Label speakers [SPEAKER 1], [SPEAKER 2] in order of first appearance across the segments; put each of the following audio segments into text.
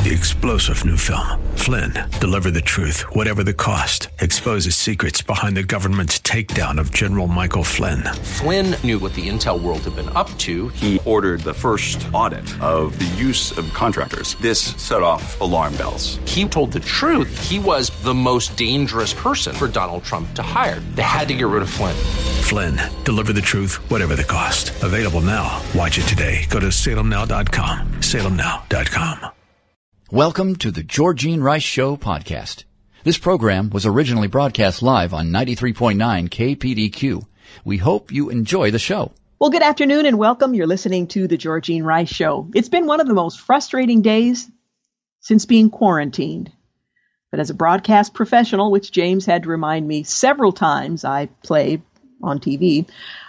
[SPEAKER 1] The explosive new film, Flynn, deliver the truth, whatever the cost, exposes secrets behind the government's takedown of General Michael Flynn.
[SPEAKER 2] Flynn knew what the intel world had been up to.
[SPEAKER 3] He ordered the first audit of the use of contractors. This set off alarm bells.
[SPEAKER 2] He told the truth. He was the most dangerous person for Donald Trump to hire. They had to get rid of Flynn.
[SPEAKER 1] Flynn, deliver the truth, whatever the cost. Available now. Watch it today. Go to salemnow.com. salemnow.com.
[SPEAKER 4] Welcome to the Georgene Rice Show podcast. This program was originally broadcast live on 93.9 KPDQ. We hope you enjoy the show.
[SPEAKER 5] Well, good afternoon and welcome. You're listening to the Georgene Rice Show. It's been one of the most frustrating days since being quarantined. But as a broadcast professional, which James had to remind me several times I play on TV,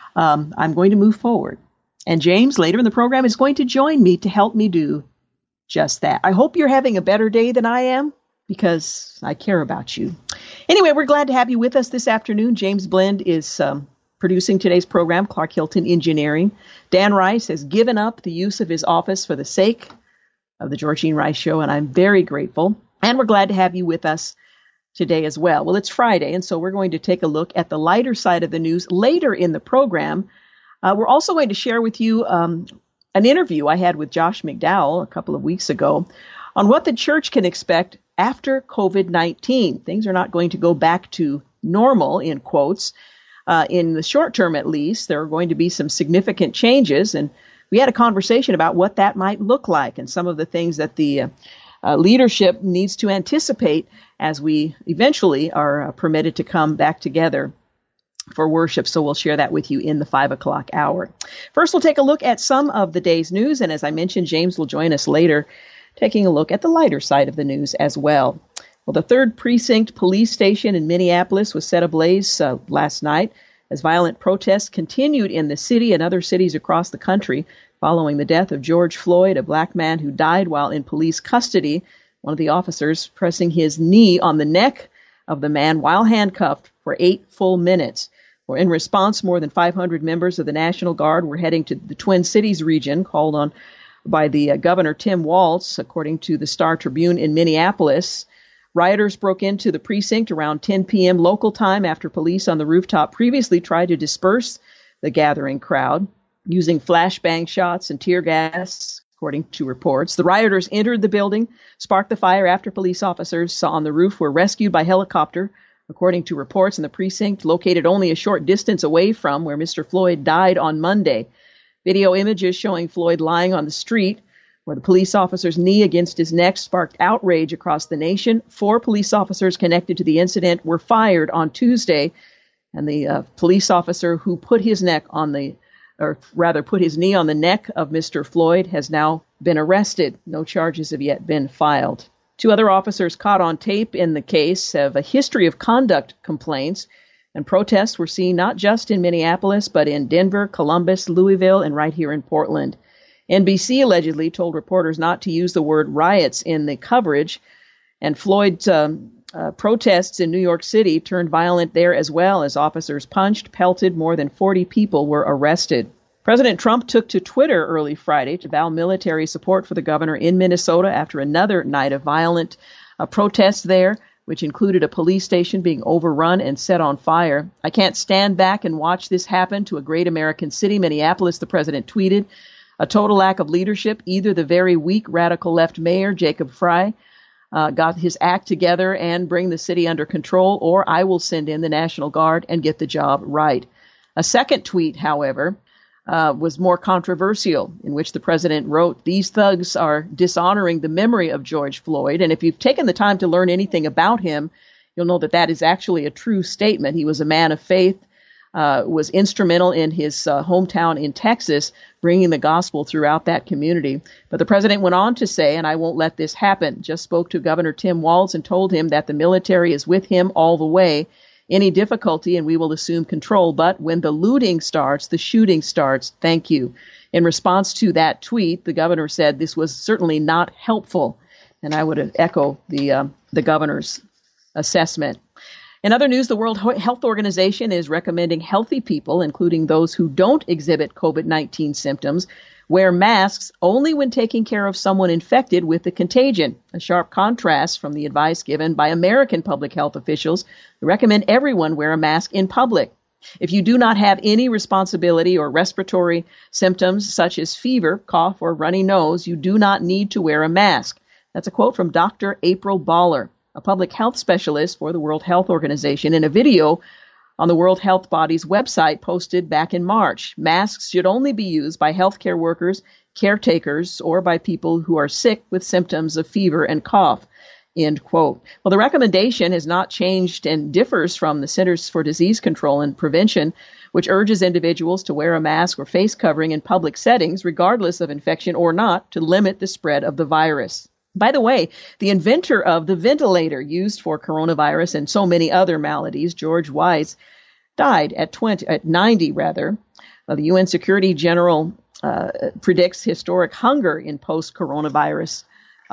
[SPEAKER 5] I'm going to move forward. And James, later in the program, is going to join me to help me do just that. I hope you're having a better day than I am, because I care about you. Anyway, we're glad to have you with us this afternoon. James Blend is producing today's program, Clark Hilton Engineering. Dan Rice has given up the use of his office for the sake of the Georgene Rice Show, and I'm very grateful. And we're glad to have you with us today as well. Well, it's Friday, and so we're going to take a look at the lighter side of the news later in the program. We're also going to share with you an interview I had with Josh McDowell a couple of weeks ago on what the church can expect after COVID-19. Things are not going to go back to normal, in quotes. In the short term, at least, there are going to be some significant changes. And we had a conversation about what that might look like and some of the things that the leadership needs to anticipate as we eventually are permitted to come back together for worship. So we'll share that with you in the 5 o'clock hour. First, we'll take a look at some of the day's news. And as I mentioned, James will join us later, taking a look at the lighter side of the news as well. Well, the 3rd Precinct Police Station in Minneapolis was set ablaze last night as violent protests continued in the city and other cities across the country following the death of George Floyd, a black man who died while in police custody. One of the officers pressing his knee on the neck of the man while handcuffed for 8 full minutes. Well, in response, more than 500 members of the National Guard were heading to the Twin Cities region, called on by the Governor Tim Walz, according to the Star Tribune in Minneapolis. Rioters broke into the precinct around 10 p.m. local time after police on the rooftop previously tried to disperse the gathering crowd using flashbang shots and tear gas, according to reports. The rioters entered the building, sparked the fire after police officers on the roof were rescued by helicopter, according to reports in the precinct located only a short distance away from where Mr. Floyd died on Monday. Video images showing Floyd lying on the street where the police officer's knee against his neck sparked outrage across the nation. 4 police officers connected to the incident were fired on Tuesday, and the police officer who put his knee on the neck of Mr. Floyd has now been arrested. No charges have yet been filed. 2 other officers caught on tape in the case have a history of conduct complaints, and protests were seen not just in Minneapolis, but in Denver, Columbus, Louisville, and right here in Portland. NBC allegedly told reporters not to use the word riots in the coverage, and Floyd's protests in New York City turned violent there as well as officers punched, pelted. More than 40 people were arrested. President Trump took to Twitter early Friday to vow military support for the governor in Minnesota after another night of violent protests there, which included a police station being overrun and set on fire. "I can't stand back and watch this happen to a great American city," Minneapolis, the president tweeted. "A total lack of leadership. Either the very weak radical left mayor, Jacob Frey, got his act together and bring the city under control, or I will send in the National Guard and get the job right." A second tweet, however, was more controversial, in which the president wrote, "These thugs are dishonoring the memory of George Floyd." And if you've taken the time to learn anything about him, you'll know that that is actually a true statement. He was a man of faith, was instrumental in his hometown in Texas, bringing the gospel throughout that community. But the president went on to say, and I won't let this happen, just spoke to Governor Tim Walz and told him that the military is with him all the way. Any difficulty and we will assume control. But when the looting starts, the shooting starts. Thank you. In response to that tweet, the governor said this was certainly not helpful. And I would echo the governor's assessment. In other news, the World Health Organization is recommending healthy people, including those who don't exhibit COVID-19 symptoms, Wear masks only when taking care of someone infected with the contagion, a sharp contrast from the advice given by American public health officials who recommend everyone wear a mask in public. If you do not have any responsibility or respiratory symptoms such as fever, cough, or runny nose, you do not need to wear a mask. That's a quote from Dr. April Baller, a public health specialist for the World Health Organization, in a video on the World Health Body's website posted back in March. Masks should only be used by healthcare workers, caretakers, or by people who are sick with symptoms of fever and cough. End quote. Well, the recommendation has not changed and differs from the Centers for Disease Control and Prevention, which urges individuals to wear a mask or face covering in public settings, regardless of infection or not, to limit the spread of the virus. By the way, the inventor of the ventilator used for coronavirus and so many other maladies, George Weiss, died at 90. The UN Security General predicts historic hunger in post-coronavirus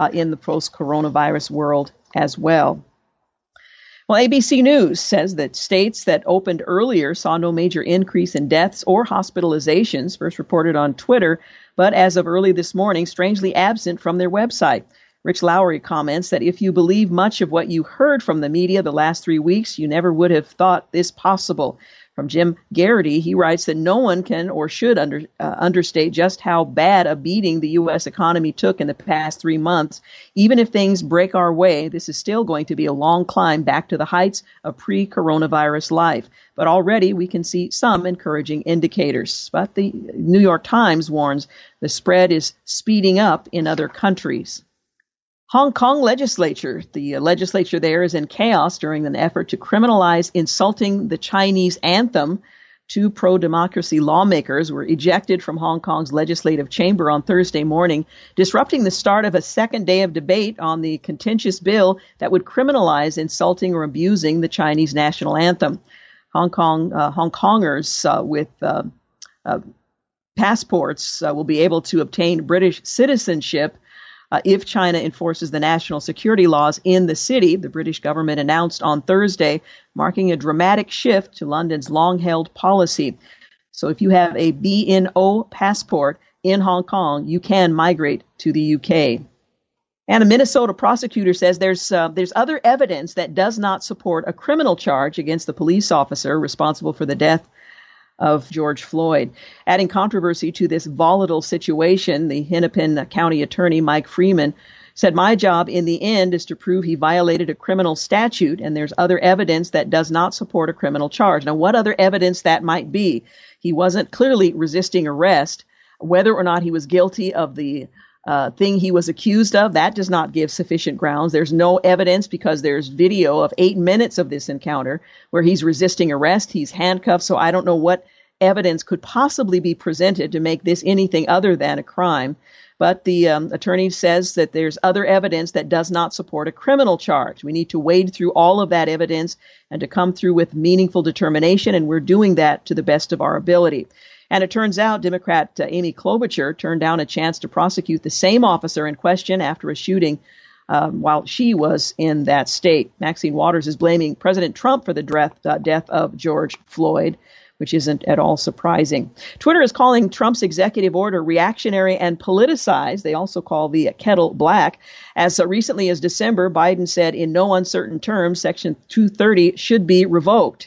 [SPEAKER 5] world as well. Well, ABC News says that states that opened earlier saw no major increase in deaths or hospitalizations, first reported on Twitter, but as of early this morning, strangely absent from their website. Rich Lowry comments that if you believe much of what you heard from the media the last 3 weeks, you never would have thought this possible. From Jim Garrity, he writes that no one can or should understate just how bad a beating the U.S. economy took in the past 3 months. Even if things break our way, this is still going to be a long climb back to the heights of pre-coronavirus life. But already we can see some encouraging indicators. But the New York Times warns the spread is speeding up in other countries. Hong Kong legislature. The legislature there is in chaos during an effort to criminalize insulting the Chinese anthem. 2 pro-democracy lawmakers were ejected from Hong Kong's legislative chamber on Thursday morning, disrupting the start of a second day of debate on the contentious bill that would criminalize insulting or abusing the Chinese national anthem. Hong Kongers with passports will be able to obtain British citizenship if China enforces the national security laws in the city, the British government announced on Thursday, marking a dramatic shift to London's long-held policy. So if you have a BNO passport in Hong Kong, you can migrate to the UK. And a Minnesota prosecutor says there's other evidence that does not support a criminal charge against the police officer responsible for the death of George Floyd. Adding controversy to this volatile situation, the Hennepin County Attorney Mike Freeman said, "My job in the end is to prove he violated a criminal statute, and there's other evidence that does not support a criminal charge." Now, what other evidence that might be? He wasn't clearly resisting arrest. Whether or not he was guilty of the thing he was accused of, that does not give sufficient grounds. There's no evidence because there's video of 8 minutes of this encounter where he's resisting arrest. He's handcuffed, so I don't know what evidence could possibly be presented to make this anything other than a crime. But the attorney says that there's other evidence that does not support a criminal charge. We need to wade through all of that evidence and to come through with meaningful determination, and we're doing that to the best of our ability. And it turns out Democrat Amy Klobuchar turned down a chance to prosecute the same officer in question after a shooting while she was in that state. Maxine Waters is blaming President Trump for the death of George Floyd, which isn't at all surprising. Twitter is calling Trump's executive order reactionary and politicized. They also call the kettle black. As recently as December, Biden said in no uncertain terms, Section 230 should be revoked.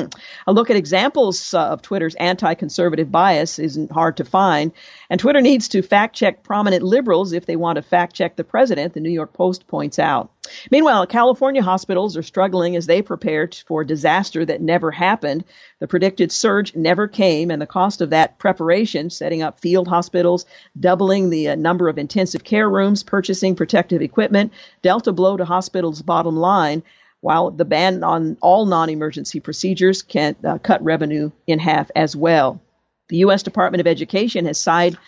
[SPEAKER 5] A look at examples of Twitter's anti-conservative bias isn't hard to find, and Twitter needs to fact-check prominent liberals if they want to fact-check the president, the New York Post points out. Meanwhile, California hospitals are struggling as they prepare for a disaster that never happened. The predicted surge never came, and the cost of that preparation, setting up field hospitals, doubling the number of intensive care rooms, purchasing protective equipment, dealt a blow to hospitals' bottom line, while the ban on all non-emergency procedures can cut revenue in half as well. The U.S. Department of Education has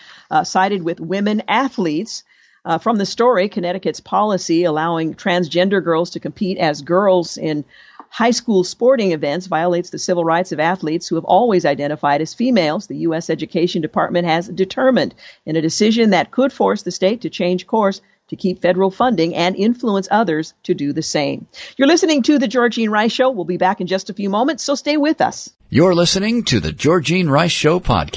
[SPEAKER 5] sided with women athletes. From the story, Connecticut's policy allowing transgender girls to compete as girls in high school sporting events violates the civil rights of athletes who have always identified as females, the U.S. Education Department has determined in a decision that could force the state to change course to keep federal funding and influence others to do the same. You're listening to The Georgene Rice Show. We'll be back in just a few moments, so stay with us.
[SPEAKER 4] You're listening to The Georgene Rice Show podcast.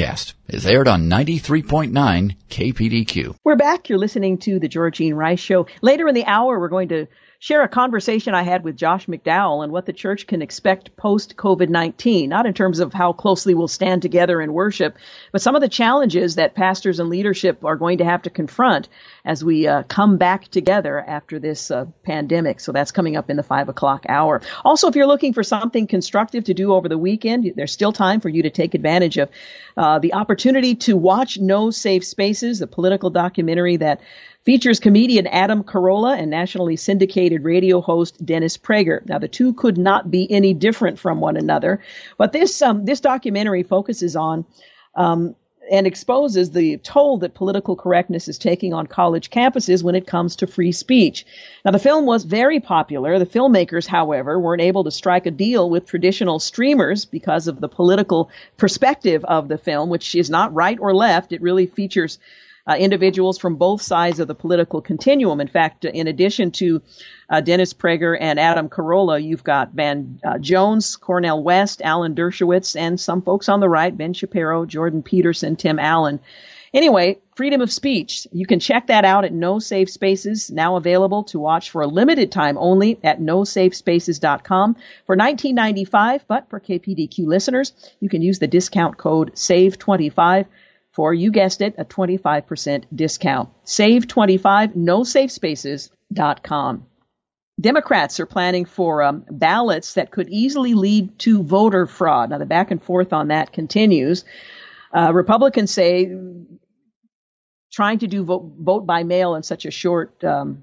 [SPEAKER 4] is aired on 93.9 KPDQ.
[SPEAKER 5] We're back. You're listening to the Georgene Rice Show. Later in the hour, we're going to share a conversation I had with Josh McDowell and what the church can expect post-COVID-19, not in terms of how closely we'll stand together in worship, but some of the challenges that pastors and leadership are going to have to confront as we come back together after this pandemic. So that's coming up in the 5 o'clock hour. Also, if you're looking for something constructive to do over the weekend, there's still time for you to take advantage of the opportunity to watch No Safe Spaces, the political documentary that features comedian Adam Carolla and nationally syndicated radio host Dennis Prager. Now, the two could not be any different from one another, but this documentary focuses on and exposes the toll that political correctness is taking on college campuses when it comes to free speech. Now, the film was very popular. The filmmakers, however, weren't able to strike a deal with traditional streamers because of the political perspective of the film, which is not right or left. It really features individuals from both sides of the political continuum. In fact, in addition to Dennis Prager and Adam Carolla, you've got Van Jones, Cornel West, Alan Dershowitz, and some folks on the right, Ben Shapiro, Jordan Peterson, Tim Allen. Anyway, freedom of speech. You can check that out at No Safe Spaces, now available to watch for a limited time only at nosafespaces.com for $19.95. But for KPDQ listeners, you can use the discount code SAVE25 for, you guessed it, a 25% discount. Save25, nosafespaces.com. Democrats are planning for ballots that could easily lead to voter fraud. Now, the back and forth on that continues. Republicans say trying to do vote by mail in such a short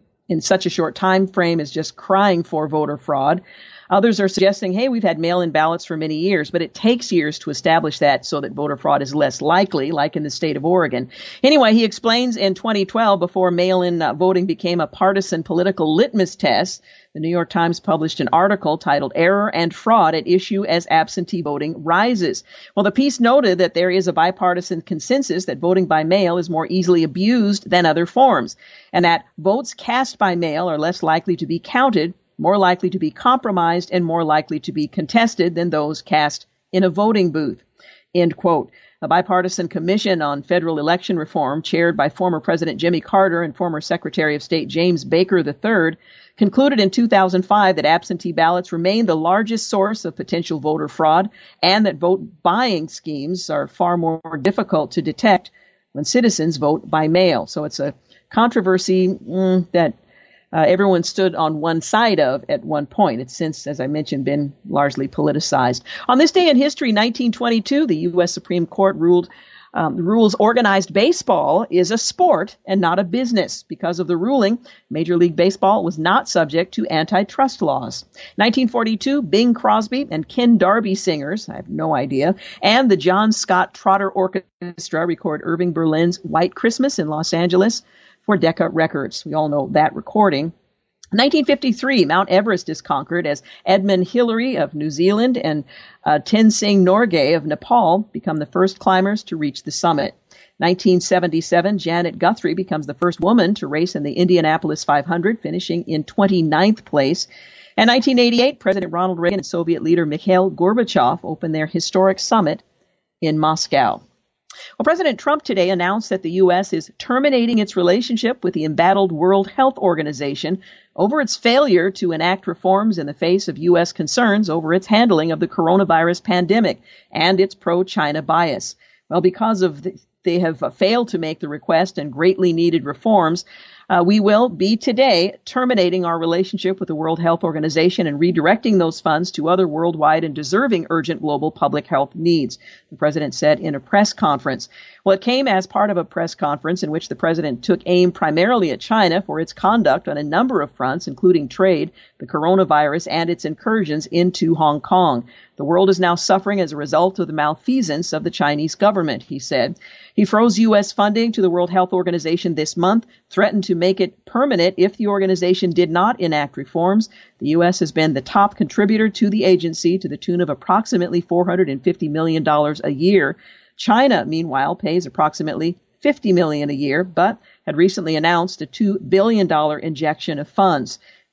[SPEAKER 5] time frame is just crying for voter fraud. Others are suggesting, hey, we've had mail-in ballots for many years, but it takes years to establish that so that voter fraud is less likely, like in the state of Oregon. Anyway, he explains in 2012, before mail-in voting became a partisan political litmus test, the New York Times published an article titled Error and Fraud at Issue as Absentee Voting Rises. Well, the piece noted that there is a bipartisan consensus that voting by mail is more easily abused than other forms, and that votes cast by mail are less likely to be counted, more likely to be compromised, and more likely to be contested than those cast in a voting booth. End quote. A bipartisan commission on federal election reform, chaired by former President Jimmy Carter and former Secretary of State James Baker III, concluded in 2005 that absentee ballots remain the largest source of potential voter fraud and that vote buying schemes are far more difficult to detect when citizens vote by mail. So it's a controversy that everyone stood on one side of at one point. It's since, as I mentioned, been largely politicized. On this day in history, 1922, the U.S. Supreme Court ruled rules organized baseball is a sport and not a business. Because of the ruling, Major League Baseball was not subject to antitrust laws. 1942, Bing Crosby and Ken Darby singers, I have no idea, and the John Scott Trotter Orchestra record Irving Berlin's White Christmas in Los Angeles for Decca Records. We all know that recording. 1953, Mount Everest is conquered as Edmund Hillary of New Zealand and Tenzing Norgay of Nepal become the first climbers to reach the summit. 1977, Janet Guthrie becomes the first woman to race in the Indianapolis 500, finishing in 29th place. And 1988, President Ronald Reagan and Soviet leader Mikhail Gorbachev opened their historic summit in Moscow. Well, President Trump today announced that the U.S. is terminating its relationship with the embattled World Health Organization over its failure to enact reforms in the face of U.S. concerns over its handling of the coronavirus pandemic and its pro-China bias. Well, because of they have failed to make the request and greatly needed reforms, we will be today terminating our relationship with the World Health Organization and redirecting those funds to other worldwide and deserving urgent global public health needs, the president said in a press conference. Well, it came as part of a press conference in which the president took aim primarily at China for its conduct on a number of fronts, including trade, the coronavirus, and its incursions into Hong Kong. The world is now suffering as a result of the malfeasance of the Chinese government, he said. He froze U.S. funding to the World Health Organization this month, threatened to make it permanent if the organization did not enact reforms. The U.S. has been the top contributor to the agency to the tune of approximately $450 million a year. China, meanwhile, pays approximately $50 million a year, but had recently announced a $2 billion injection of funds.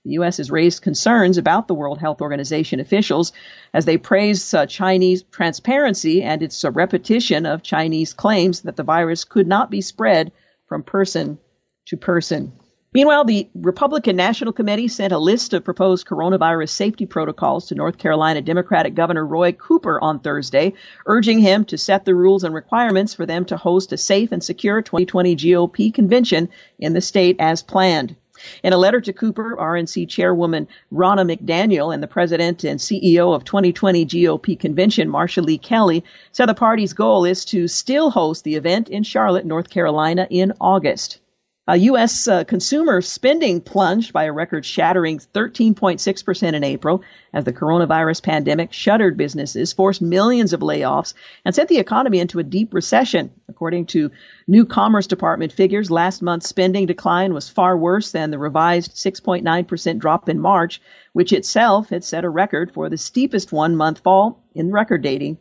[SPEAKER 5] The U.S. has raised concerns about the World Health Organization officials as they praise Chinese transparency and its repetition of Chinese claims that the virus could not be spread from person to person. Meanwhile, the Republican National Committee sent a list of proposed coronavirus safety protocols to North Carolina Democratic Governor Roy Cooper on Thursday, urging him to set the rules and requirements for them to host a safe and secure 2020 GOP convention in the state as planned. In a letter to Cooper, RNC Chairwoman Ronna McDaniel and the President and CEO of 2020 GOP Convention, Marsha Lee Kelly, said the party's goal is to still host the event in Charlotte, North Carolina in August. U.S. consumer spending plunged by a record-shattering 13.6% in April as the coronavirus pandemic shuttered businesses, forced millions of layoffs, and sent the economy into a deep recession. According to new Commerce Department figures, last month's spending decline was far worse than the revised 6.9% drop in March, which itself had set a record for the steepest one-month fall in record-keeping,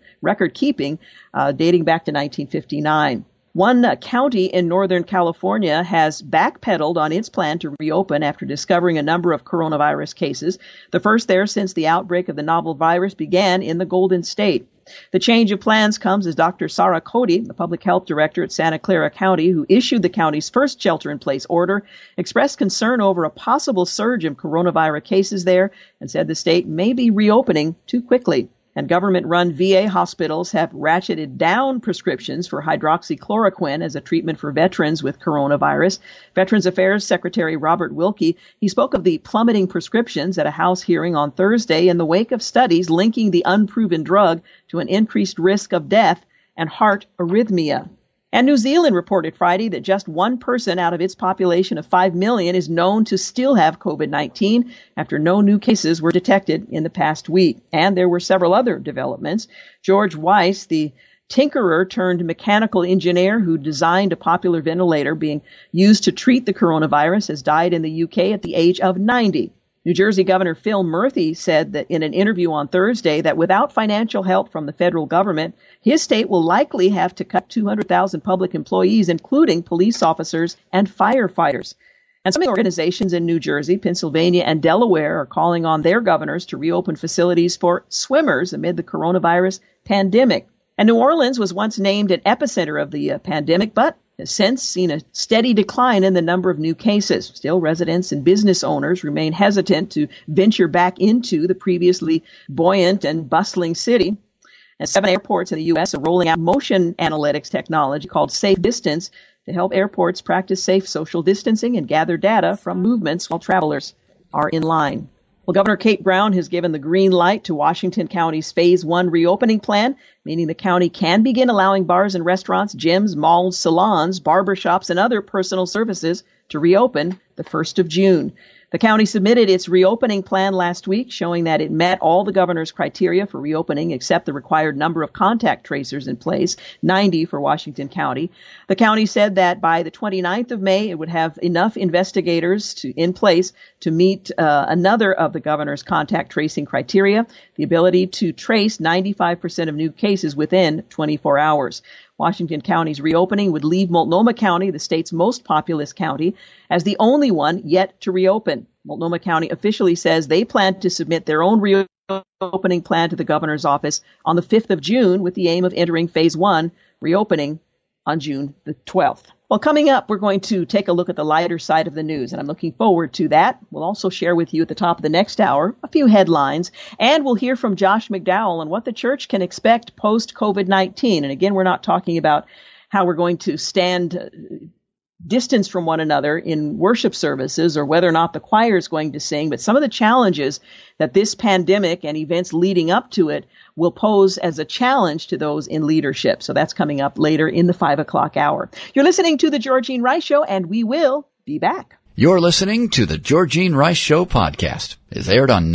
[SPEAKER 5] dating back to 1959. One county in Northern California has backpedaled on its plan to reopen after discovering a number of coronavirus cases, the first there since the outbreak of the novel virus began in the Golden State. The change of plans comes as Dr. Sarah Cody, the public health director at Santa Clara County, who issued the county's first shelter-in-place order, expressed concern over a possible surge of coronavirus cases there and said the state may be reopening too quickly. And government-run VA hospitals have ratcheted down prescriptions for hydroxychloroquine as a treatment for veterans with coronavirus. Veterans Affairs Secretary Robert Wilkie, he spoke of the plummeting prescriptions at a House hearing on Thursday in the wake of studies linking the unproven drug to an increased risk of death and heart arrhythmia. And New Zealand reported Friday that just one person out of its population of 5 million is known to still have COVID-19 after no new cases were detected in the past week. And there were several other developments. George Weiss, the tinkerer turned mechanical engineer who designed a popular ventilator being used to treat the coronavirus, has died in the UK at the age of 90. New Jersey Governor Phil Murphy said that in an interview on Thursday that without financial help from the federal government, his state will likely have to cut 200,000 public employees, including police officers and firefighters. And some organizations in New Jersey, Pennsylvania, and Delaware are calling on their governors to reopen facilities for swimmers amid the coronavirus pandemic. And New Orleans was once named an epicenter of the pandemic, but has since seen a steady decline in the number of new cases. Still, residents and business owners remain hesitant to venture back into the previously buoyant and bustling city. And 7 airports in the U.S. are rolling out motion analytics technology called Safe Distance to help airports practice safe social distancing and gather data from movements while travelers are in line. Well, Governor Kate Brown has given the green light to Washington County's Phase 1 reopening plan, meaning the county can begin allowing bars and restaurants, gyms, malls, salons, barbershops, and other personal services to reopen the 1st of June. The county submitted its reopening plan last week, showing that it met all the governor's criteria for reopening except the required number of contact tracers in place, 90 for Washington County. The county said that by the 29th of May, it would have enough investigators in place to meet another of the governor's contact tracing criteria, the ability to trace 95% of new cases within 24 hours. Washington County's reopening would leave Multnomah County, the state's most populous county, as the only one yet to reopen. Multnomah County officially says they plan to submit their own reopening plan to the governor's office on the 5th of June with the aim of entering Phase 1 reopening on June the 12th. Well, coming up, we're going to take a look at the lighter side of the news, and I'm looking forward to that. We'll also share with you at the top of the next hour a few headlines, and we'll hear from Josh McDowell on what the church can expect post-COVID-19. And again, we're not talking about how we're going to stand distance from one another in worship services or whether or not the choir is going to sing, but some of the challenges that this pandemic and events leading up to it will pose as a challenge to those in leadership. So that's coming up later in the 5 o'clock hour. You're listening to The Georgene Rice Show, and we will be back.
[SPEAKER 4] You're listening to The Georgene Rice Show podcast. It's aired on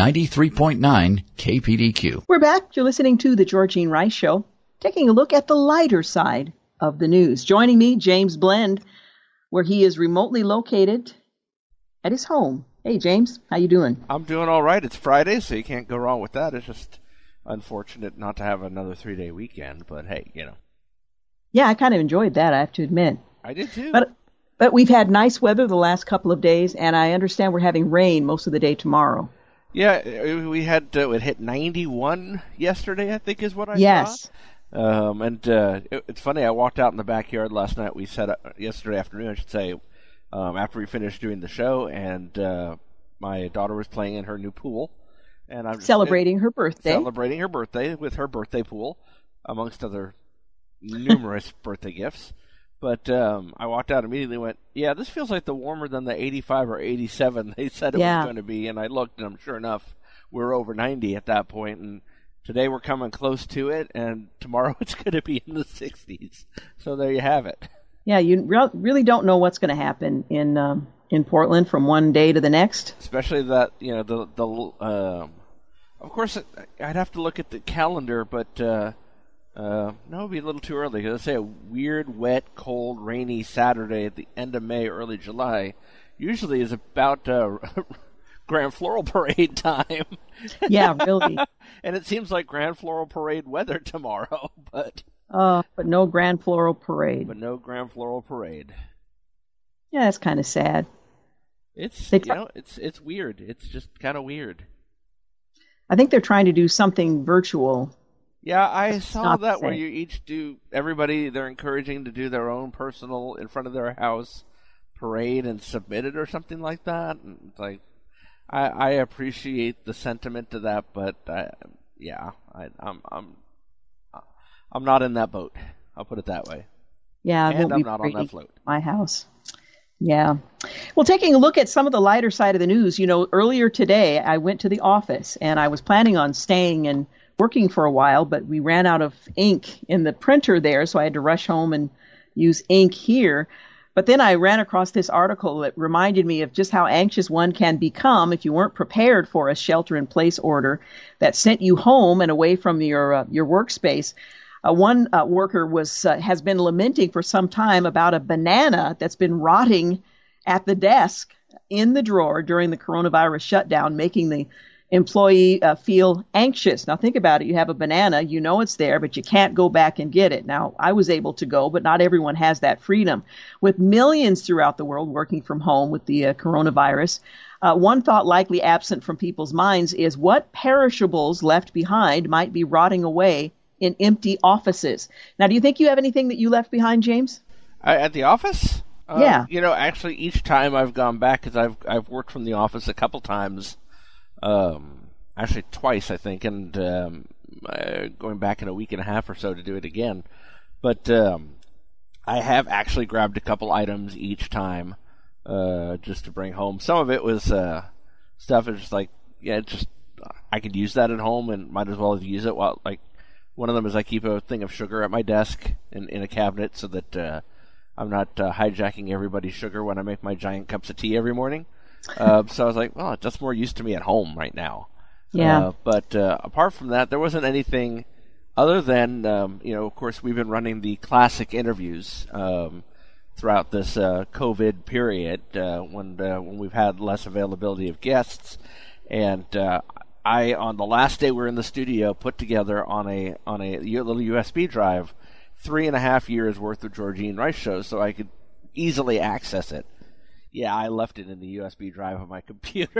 [SPEAKER 4] 93.9 KPDQ.
[SPEAKER 5] We're back. You're listening to The Georgene Rice Show, taking a look at the lighter side of the news. Joining me, James Blend, where he is remotely located at his home. Hey, James, how you doing?
[SPEAKER 6] I'm doing all right. It's Friday, so you can't go wrong with that. It's just unfortunate not to have another 3-day weekend, but hey, you know.
[SPEAKER 5] Yeah, I kind of enjoyed that, I have to admit.
[SPEAKER 6] I did too.
[SPEAKER 5] But But we've had nice weather the last couple of days, and I understand we're having rain most of the day tomorrow.
[SPEAKER 6] Yeah, we had it hit 91 yesterday, I think is what I
[SPEAKER 5] yes.
[SPEAKER 6] saw. It's funny, I walked out in the backyard last night, yesterday afternoon, I should say, after we finished doing the show, and my daughter was playing in her new pool. And I'm
[SPEAKER 5] celebrating her birthday.
[SPEAKER 6] Celebrating her birthday with her birthday pool, amongst other numerous birthday gifts. But I walked out immediately and went, yeah, this feels like the warmer than the 85 or 87 they said it was going to be. And I looked, and sure enough, we're over 90 at that point. And today we're coming close to it, and tomorrow it's going to be in the 60s. So there you have it.
[SPEAKER 5] Yeah, you really don't know what's going to happen in Portland from one day to the next.
[SPEAKER 6] Especially that, of course, I'd have to look at the calendar, but no, it would be a little too early. Let's say a weird, wet, cold, rainy Saturday at the end of May, early July, usually is about Grand Floral Parade time.
[SPEAKER 5] Yeah, really.
[SPEAKER 6] And it seems like Grand Floral Parade weather tomorrow, but
[SPEAKER 5] no Grand Floral Parade.
[SPEAKER 6] But no Grand Floral Parade.
[SPEAKER 5] Yeah, that's kind of sad.
[SPEAKER 6] It's it's weird. It's just kind of weird.
[SPEAKER 5] I think they're trying to do something virtual.
[SPEAKER 6] Yeah, I saw that where you each they're encouraging to do their own personal, in front of their house, parade and submit it or something like that. And it's like, I appreciate the sentiment to that, but I'm not in that boat. I'll put it that way.
[SPEAKER 5] Yeah,
[SPEAKER 6] and I'm not on that float.
[SPEAKER 5] My house. Yeah. Well, taking a look at some of the lighter side of the news, earlier today I went to the office and I was planning on staying and working for a while, but we ran out of ink in the printer there, so I had to rush home and use ink here. But then I ran across this article that reminded me of just how anxious one can become if you weren't prepared for a shelter-in-place order that sent you home and away from your workspace. One worker has been lamenting for some time about a banana that's been rotting at the desk in the drawer during the coronavirus shutdown, making the employee feel anxious. Now think about it. You have a banana, it's there, but you can't go back and get it. Now, I was able to go, but not everyone has that freedom. With millions throughout the world working from home with the coronavirus, one thought likely absent from people's minds is what perishables left behind might be rotting away in empty offices. Now, do you think you have anything that you left behind, James?
[SPEAKER 6] At the office?
[SPEAKER 5] Yeah.
[SPEAKER 6] Actually, each time I've gone back, because I've worked from the office a couple times, actually twice, I think, and going back in a week and a half or so to do it again. But I have actually grabbed a couple items each time just to bring home. Some of it was stuff that's just like, I could use that at home and might as well use it while, one of them is I keep a thing of sugar at my desk in a cabinet so that I'm not hijacking everybody's sugar when I make my giant cups of tea every morning. So I was like, well, that's more use to me at home right now.
[SPEAKER 5] Yeah.
[SPEAKER 6] But apart from that, there wasn't anything other than, of course, we've been running the classic interviews throughout this COVID period when we've had less availability of guests. And I, on the last day we were in the studio, put together on a little USB drive 3.5 years worth of Georgene Rice shows so I could easily access it. Yeah, I left it in the USB drive on my computer.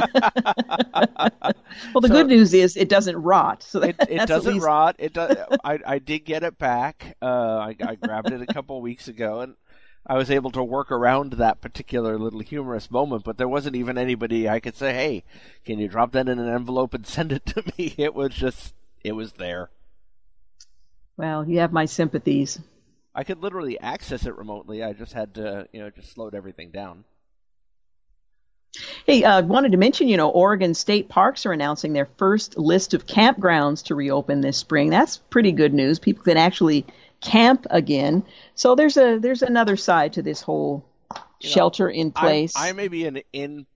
[SPEAKER 5] Well, the good news is it doesn't rot. So
[SPEAKER 6] it doesn't rot. It does. I did get it back. I grabbed it a couple of weeks ago, and I was able to work around that particular little humorous moment. But there wasn't even anybody I could say, "Hey, can you drop that in an envelope and send it to me?" It was there.
[SPEAKER 5] Well, you have my sympathies.
[SPEAKER 6] I could literally access it remotely. I just had to, just slowed everything down.
[SPEAKER 5] Hey, I wanted to mention, Oregon State Parks are announcing their first list of campgrounds to reopen this spring. That's pretty good news. People can actually camp again. So there's another side to this whole shelter in place.
[SPEAKER 6] I may be an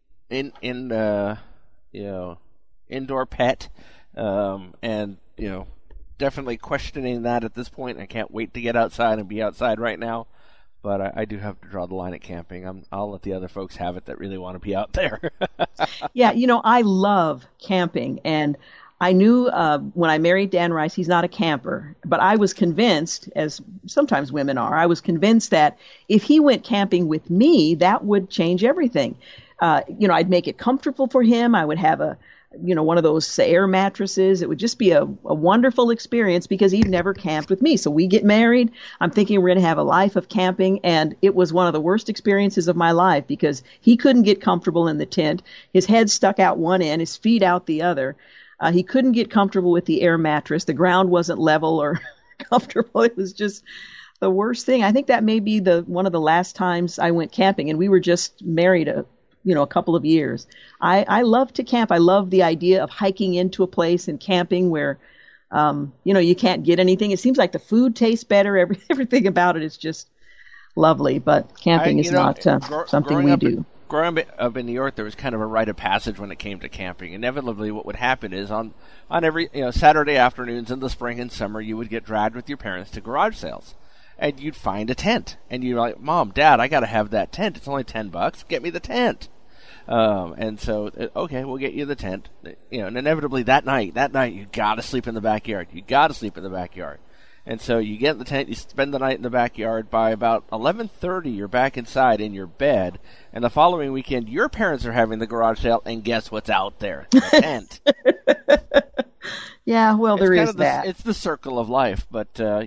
[SPEAKER 6] indoor pet, and definitely questioning that at this point. I can't wait to get outside and be outside right now, but I do have to draw the line at camping. I'll let the other folks have it that really want to be out there.
[SPEAKER 5] Yeah, I love camping, and I knew when I married Dan Rice, he's not a camper, but I was convinced, as sometimes women are, I was convinced that if he went camping with me, that would change everything. I'd make it comfortable for him. I would have one of those air mattresses. It would just be a wonderful experience because he'd never camped with me. So we get married. I'm thinking we're going to have a life of camping. And it was one of the worst experiences of my life because he couldn't get comfortable in the tent. His head stuck out one end, his feet out the other. He couldn't get comfortable with the air mattress. The ground wasn't level or comfortable. It was just the worst thing. I think that may be one of the last times I went camping, and we were just married a couple of years. I love to camp. I love the idea of hiking into a place and camping where, you can't get anything. It seems like the food tastes better. Everything about it is just lovely, but camping is not something we do.
[SPEAKER 6] Growing up in New York, there was kind of a rite of passage when it came to camping. Inevitably, what would happen is on every Saturday afternoons in the spring and summer, you would get dragged with your parents to garage sales, and you'd find a tent, and you're like, "Mom, Dad, I got to have that tent. It's only $10. Get me the tent." And so, okay, we'll get you the tent. And inevitably that night, you got to sleep in the backyard. And so you get in the tent, you spend the night in the backyard. By about 11:30, you're back inside in your bed. And the following weekend, your parents are having the garage sale, and guess what's out there? The tent.
[SPEAKER 5] Yeah, well, there is that.
[SPEAKER 6] It's the circle of life. But,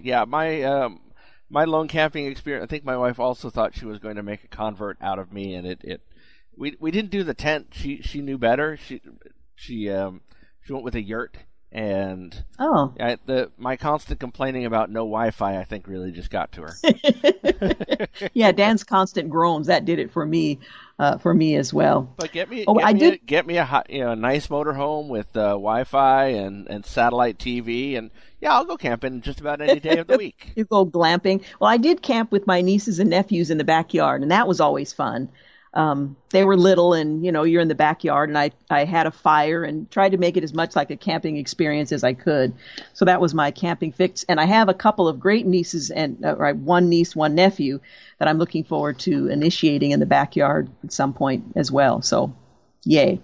[SPEAKER 6] my lone camping experience, I think my wife also thought she was going to make a convert out of me, and we didn't do the tent. She knew better. She went with a yurt. And my constant complaining about no Wi-Fi, I think, really just got to her.
[SPEAKER 5] Yeah, Dan's constant groans, that did it for me as well.
[SPEAKER 6] But get me a nice motorhome with Wi-Fi and satellite TV, and I'll go camping just about any day of the week.
[SPEAKER 5] You go glamping. Well, I did camp with my nieces and nephews in the backyard, and that was always fun. They were little, and you're in the backyard, and I had a fire and tried to make it as much like a camping experience as I could. So that was my camping fix. And I have a couple of great nieces and one niece, one nephew that I'm looking forward to initiating in the backyard at some point as well. So, yay.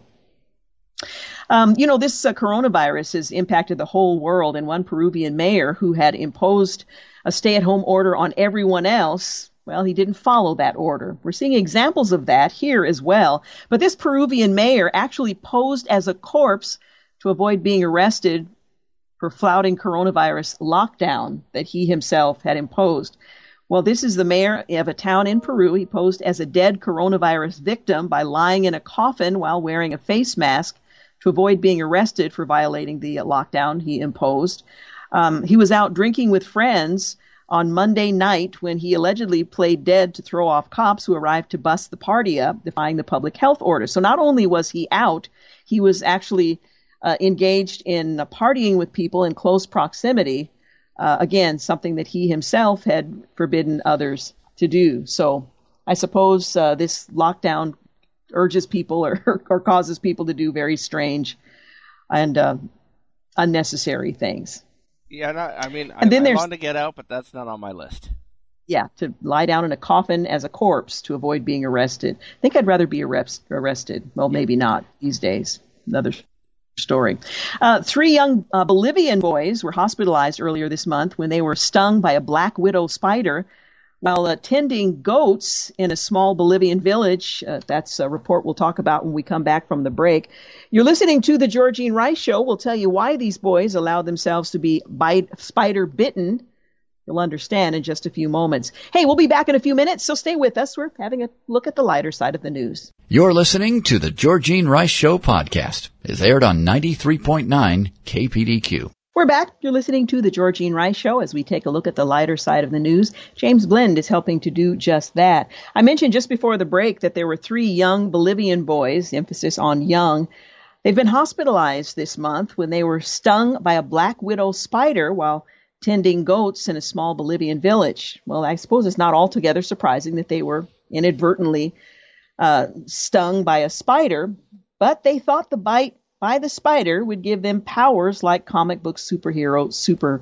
[SPEAKER 5] This coronavirus has impacted the whole world, and one Peruvian mayor who had imposed a stay-at-home order on everyone else, well, he didn't follow that order. We're seeing examples of that here as well. But this Peruvian mayor actually posed as a corpse to avoid being arrested for flouting coronavirus lockdown that he himself had imposed. Well, this is the mayor of a town in Peru. He posed as a dead coronavirus victim by lying in a coffin while wearing a face mask to avoid being arrested for violating the lockdown he imposed. He was out drinking with friends on Monday night when he allegedly played dead to throw off cops who arrived to bust the party up, defying the public health order. So not only was he out, he was actually engaged in partying with people in close proximity. Again, something that he himself had forbidden others to do. So I suppose this lockdown urges people or causes people to do very strange and unnecessary things.
[SPEAKER 6] Yeah, I want to get out, but that's not on my list.
[SPEAKER 5] Yeah, to lie down in a coffin as a corpse to avoid being arrested. I think I'd rather be arrested. Well, maybe not these days. Another story. 3 young Bolivian boys were hospitalized earlier this month when they were stung by a black widow spider while tending goats in a small Bolivian village. That's a report we'll talk about when we come back from the break. You're listening to The Georgene Rice Show. We'll tell you why these boys allowed themselves to be spider bitten. You'll understand in just a few moments. Hey, we'll be back in a few minutes, so stay with us. We're having a look at the lighter side of the news.
[SPEAKER 4] You're listening to The Georgene Rice Show podcast. It's aired on 93.9 KPDQ.
[SPEAKER 5] We're back. You're listening to The Georgene Rice Show as we take a look at the lighter side of the news. James Blend is helping to do just that. I mentioned just before the break that there were 3 young Bolivian boys, emphasis on young. They've been hospitalized this month when they were stung by a black widow spider while tending goats in a small Bolivian village. Well, I suppose it's not altogether surprising that they were inadvertently stung by a spider, but they thought the bite by the spider would give them powers like comic book superhero,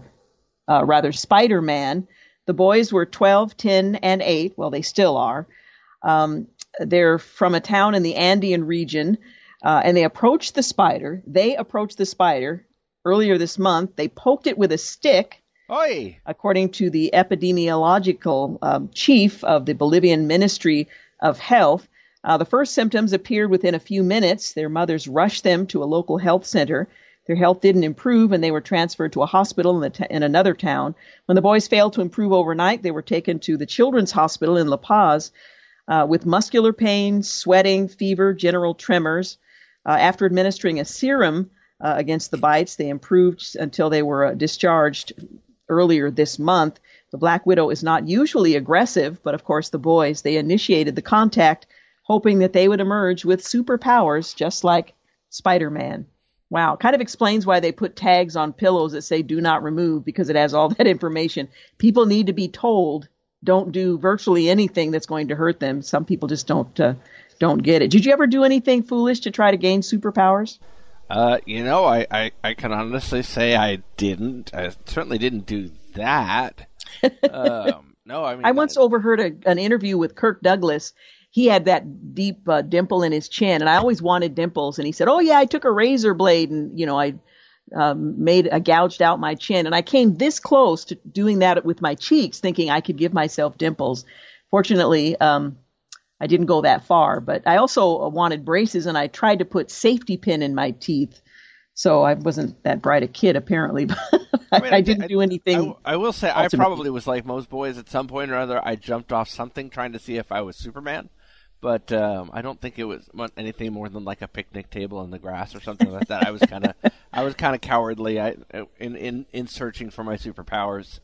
[SPEAKER 5] Spider-Man. The boys were 12, 10, and 8. Well, they still are. They're from a town in the Andean region, and they approached the spider. earlier this month. They poked it with a stick,
[SPEAKER 6] Oi!
[SPEAKER 5] according to the epidemiological chief of the Bolivian Ministry of Health. The first symptoms appeared within a few minutes. Their mothers rushed them to a local health center. Their health didn't improve, and they were transferred to a hospital in another town. When the boys failed to improve overnight, they were taken to the Children's Hospital in La Paz with muscular pain, sweating, fever, general tremors. After administering a serum against the bites, they improved until they were discharged earlier this month. The Black Widow is not usually aggressive, but of course the boys, they initiated the contact, hoping that they would emerge with superpowers just like Spider-Man. Wow. Kind of explains why they put tags on pillows that say do not remove, because it has all that information. People need to be told don't do virtually anything that's going to hurt them. Some people just don't get it. Did you ever do anything foolish to try to gain superpowers?
[SPEAKER 6] I can honestly say I didn't. I certainly didn't do that. No, I mean,
[SPEAKER 5] I once overheard an interview with Kirk Douglas. He had that deep dimple in his chin, and I always wanted dimples. And he said, "Oh yeah, I took a razor blade and I gouged out my chin, and I came this close to doing that with my cheeks, thinking I could give myself dimples. Fortunately, I didn't go that far. But I also wanted braces, and I tried to put safety pin in my teeth. So I wasn't that bright a kid, apparently. But I didn't do anything.
[SPEAKER 6] I will say I probably was like most boys at some point or other. I jumped off something trying to see if I was Superman. But I don't think it was anything more than like a picnic table in the grass or something like that. I was kind of cowardly in searching for my superpowers.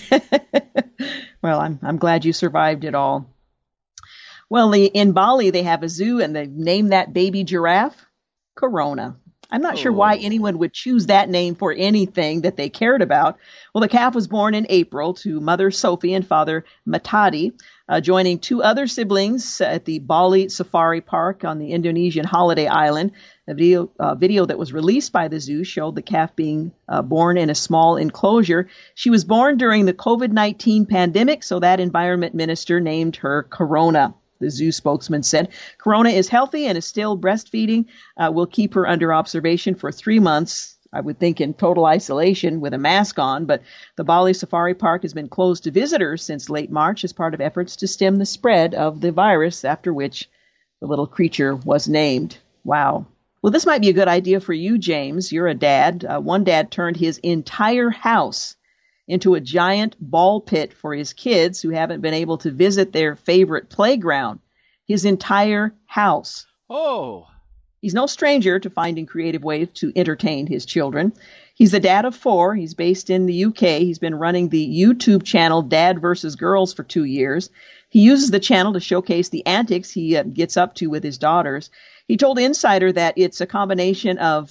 [SPEAKER 5] Well, I'm glad you survived it all. Well, in Bali they have a zoo, and they named that baby giraffe Corona. I'm not sure why anyone would choose that name for anything that they cared about. Well, the calf was born in April to mother Sophie and father Matadi, joining two other siblings at the Bali Safari Park on the Indonesian holiday island. A video that was released by the zoo showed the calf being born in a small enclosure. She was born during the COVID-19 pandemic, so that environment minister named her Corona. The zoo spokesman said Corona is healthy and is still breastfeeding. We'll keep her under observation for 3 months, I would think in total isolation with a mask on. But the Bali Safari Park has been closed to visitors since late March as part of efforts to stem the spread of the virus, after which the little creature was named. Wow. Well, this might be a good idea for you, James. You're a dad. One dad turned his entire house into a giant ball pit for his kids who haven't been able to visit their favorite playground. His entire house.
[SPEAKER 6] Oh.
[SPEAKER 5] He's no stranger to finding creative ways to entertain his children. He's the dad of 4. He's based in the UK. He's been running the YouTube channel Dad vs. Girls for 2 years. He uses the channel to showcase the antics he gets up to with his daughters. He told Insider that it's a combination of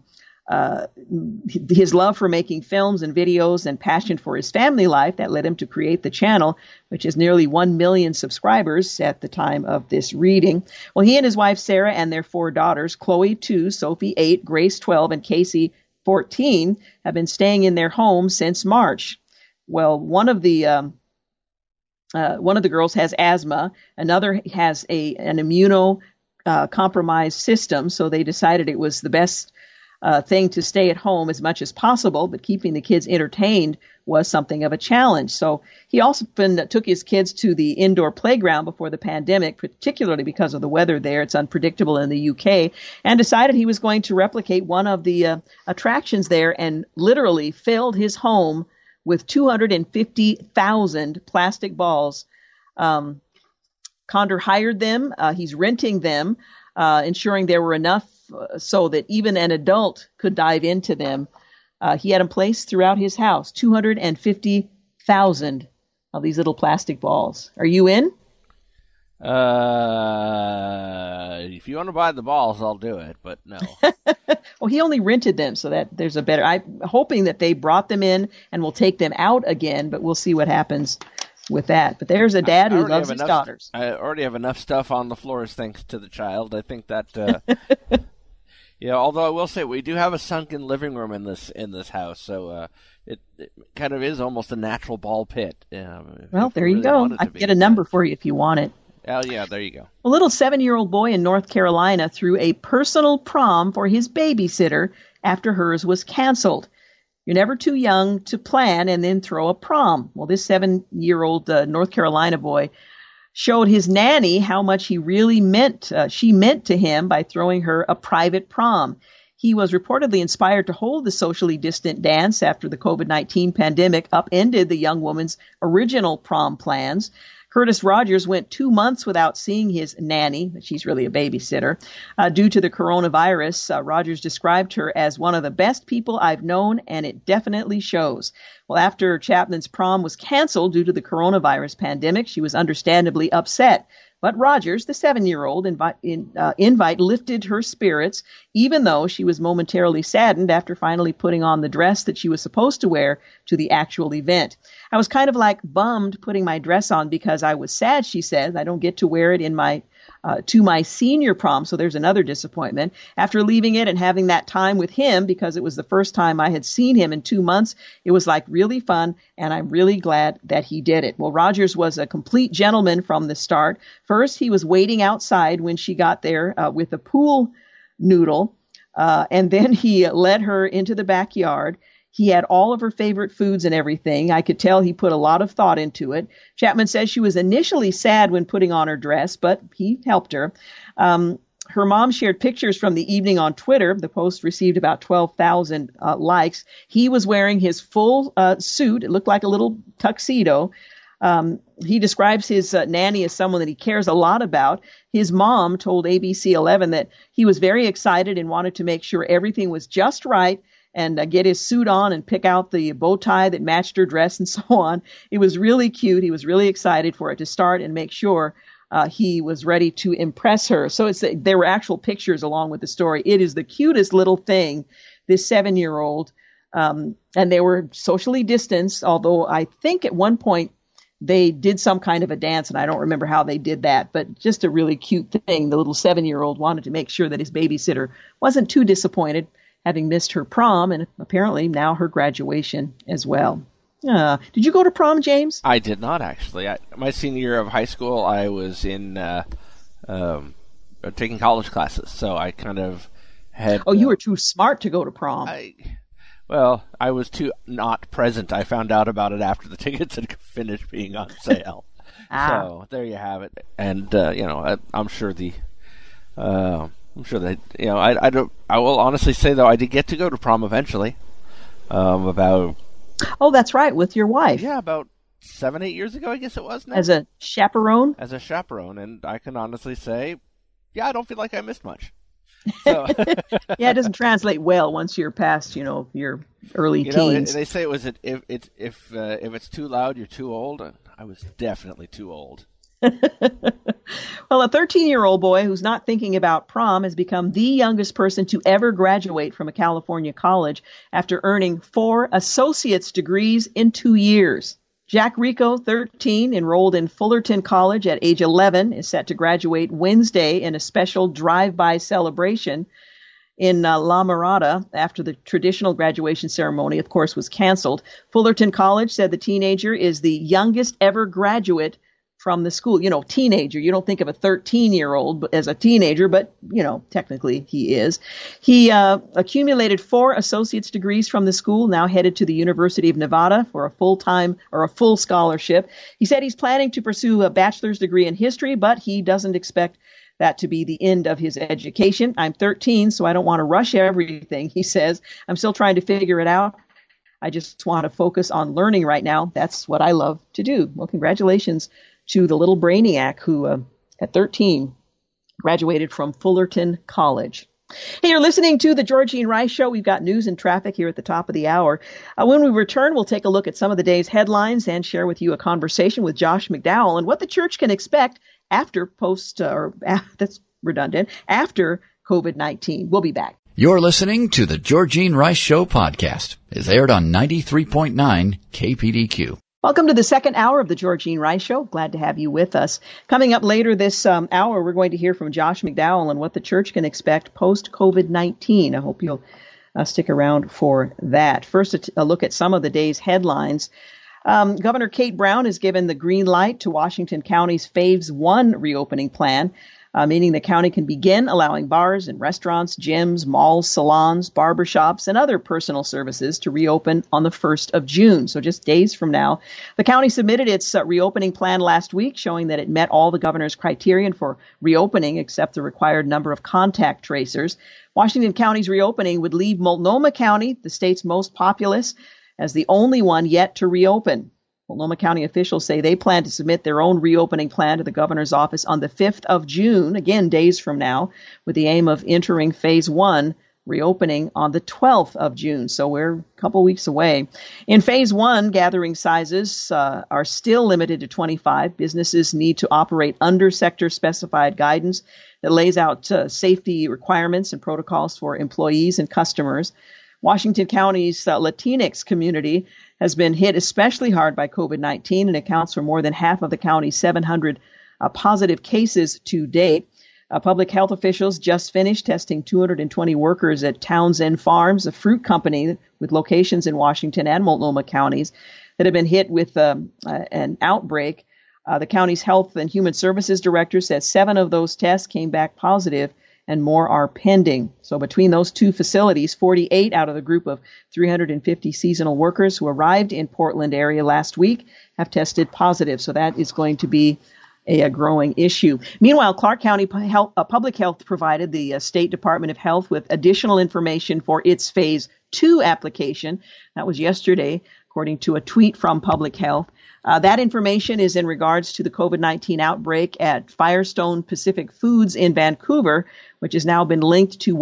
[SPEAKER 5] his love for making films and videos and passion for his family life that led him to create the channel, which has nearly 1 million subscribers at the time of this reading. Well, he and his wife Sarah and their 4 daughters, Chloe 2, Sophie 8, Grace 12, and Casey 14, have been staying in their home since March. Well, one of the girls has asthma, another has an immunocompromised system, so they decided it was the best thing to stay at home as much as possible, but keeping the kids entertained was something of a challenge. So he also took his kids to the indoor playground before the pandemic, particularly because of the weather there. It's unpredictable in the UK, and decided he was going to replicate one of the attractions there and literally filled his home with 250,000 plastic balls. Condor hired them. He's renting them, ensuring there were enough so that even an adult could dive into them. He had them placed throughout his house, 250,000 of these little plastic balls. Are you in?
[SPEAKER 6] If you want to buy the balls, I'll do it, but no.
[SPEAKER 5] Well, he only rented them, so that there's a better... I'm hoping that they brought them in and will take them out again, but we'll see what happens with that. But there's a dad who loves his daughters.
[SPEAKER 6] I already have enough stuff on the floors thanks to the child. I think that... Yeah, although I will say we do have a sunken living room in this house, so it kind of is almost a natural ball pit.
[SPEAKER 5] Well, there you go. I can get a number for you if you want it.
[SPEAKER 6] Oh, yeah, there you go.
[SPEAKER 5] A little 7-year-old boy in North Carolina threw a personal prom for his babysitter after hers was canceled. You're never too young to plan and then throw a prom. Well, this 7-year-old North Carolina boy showed his nanny how much she meant to him by throwing her a private prom. He was reportedly inspired to hold the socially distant dance after the COVID-19 pandemic upended the young woman's original prom plans. Curtis Rogers went 2 months without seeing his nanny, but she's really a babysitter, due to the coronavirus. Rogers described her as one of the best people I've known, and it definitely shows. Well, after Chapman's prom was canceled due to the coronavirus pandemic, she was understandably upset. But Rogers, the 7-year-old, invite lifted her spirits, even though she was momentarily saddened after finally putting on the dress that she was supposed to wear to the actual event. I was kind of like bummed putting my dress on because I was sad, she says. I don't get to wear it in to my senior prom, so there's another disappointment. After leaving it and having that time with him, because it was the first time I had seen him in 2 months, it was like really fun, and I'm really glad that he did it. Well, Rogers was a complete gentleman from the start. First, he was waiting outside when she got there with a pool noodle, and then he led her into the backyard. He had all of her favorite foods and everything. I could tell he put a lot of thought into it. Chapman says she was initially sad when putting on her dress, but he helped her. Her mom shared pictures from the evening on Twitter. The post received about 12,000 likes. He was wearing his full suit. It looked like a little tuxedo. He describes his nanny as someone that he cares a lot about. His mom told ABC 11 that he was very excited and wanted to make sure everything was just right and get his suit on and pick out the bow tie that matched her dress and so on. It was really cute. He was really excited for it to start and make sure he was ready to impress her. So there were actual pictures along with the story. It is the cutest little thing, this 7-year-old. And they were socially distanced, although I think at one point they did some kind of a dance, and I don't remember how they did that, but just a really cute thing. The little 7-year-old wanted to make sure that his babysitter wasn't too disappointed, having missed her prom and apparently now her graduation as well. Did you go to prom, James?
[SPEAKER 6] I did not, actually. My senior year of high school, I was in taking college classes, so I kind of had...
[SPEAKER 5] Oh, you were too smart to go to prom.
[SPEAKER 6] I was too not present. I found out about it after the tickets had finished being on sale. So there you have it. And, I'm sure that, I will honestly say, though, I did get to go to prom eventually.
[SPEAKER 5] Oh, that's right, with your wife.
[SPEAKER 6] Yeah, about 7-8 years ago, I guess it was now.
[SPEAKER 5] As a chaperone?
[SPEAKER 6] As a chaperone, and I can honestly say, yeah, I don't feel like I missed much. So
[SPEAKER 5] yeah, it doesn't translate well once you're past, your early teens.
[SPEAKER 6] They say it was if it's too loud, you're too old. I was definitely too old.
[SPEAKER 5] Well, a 13-year-old boy who's not thinking about prom has become the youngest person to ever graduate from a California college after earning 4 associate's degrees in 2 years. Jack Rico, 13, enrolled in Fullerton College at age 11, is set to graduate Wednesday in a special drive-by celebration in La Mirada after the traditional graduation ceremony, of course, was canceled. Fullerton College said the teenager is the youngest ever graduate from the school. Teenager. You don't think of a 13-year-old as a teenager, but, technically he is. He accumulated 4 associate's degrees from the school, now headed to the University of Nevada for a full scholarship. He said he's planning to pursue a bachelor's degree in history, but he doesn't expect that to be the end of his education. I'm 13, so I don't want to rush everything, he says. I'm still trying to figure it out. I just want to focus on learning right now. That's what I love to do. Well, congratulations to the little brainiac who, at 13, graduated from Fullerton College. Hey, you're listening to the Georgene Rice Show. We've got news and traffic here at the top of the hour. When we return, we'll take a look at some of the day's headlines and share with you a conversation with Josh McDowell and what the church can expect after after COVID-19. We'll be back.
[SPEAKER 4] You're listening to the Georgene Rice Show podcast. It's aired on 93.9 KPDQ.
[SPEAKER 5] Welcome to the second hour of the Georgene Rice Show. Glad to have you with us. Coming up later this hour, we're going to hear from Josh McDowell and what the church can expect post-COVID-19. I hope you'll stick around for that. First, a look at some of the day's headlines. Governor Kate Brown has given the green light to Washington County's Phase 1 reopening plan, meaning the county can begin allowing bars and restaurants, gyms, malls, salons, barbershops, and other personal services to reopen on the 1st of June, so just days from now. The county submitted its reopening plan last week, showing that it met all the governor's criterion for reopening, except the required number of contact tracers. Washington County's reopening would leave Multnomah County, the state's most populous, as the only one yet to reopen. Multnomah County officials say they plan to submit their own reopening plan to the governor's office on the 5th of June, again days from now, with the aim of entering Phase 1 reopening on the 12th of June. So we're a couple weeks away. In Phase 1, gathering sizes are still limited to 25. Businesses need to operate under sector-specified guidance that lays out safety requirements and protocols for employees and customers. Washington County's Latinx community has been hit especially hard by COVID-19 and accounts for more than half of the county's 700 positive cases to date. Public health officials just finished testing 220 workers at Townsend Farms, a fruit company with locations in Washington and Multnomah counties that have been hit with an outbreak. The county's Health and Human Services Director says 7 of those tests came back positive and more are pending. So between those two facilities, 48 out of the group of 350 seasonal workers who arrived in Portland area last week have tested positive. So that is going to be a growing issue. Meanwhile, Clark County Public Health provided the State Department of Health with additional information for its Phase 2 application. That was yesterday, according to a tweet from Public Health. That information is in regards to the COVID-19 outbreak at Firestone Pacific Foods in Vancouver, which has now been linked to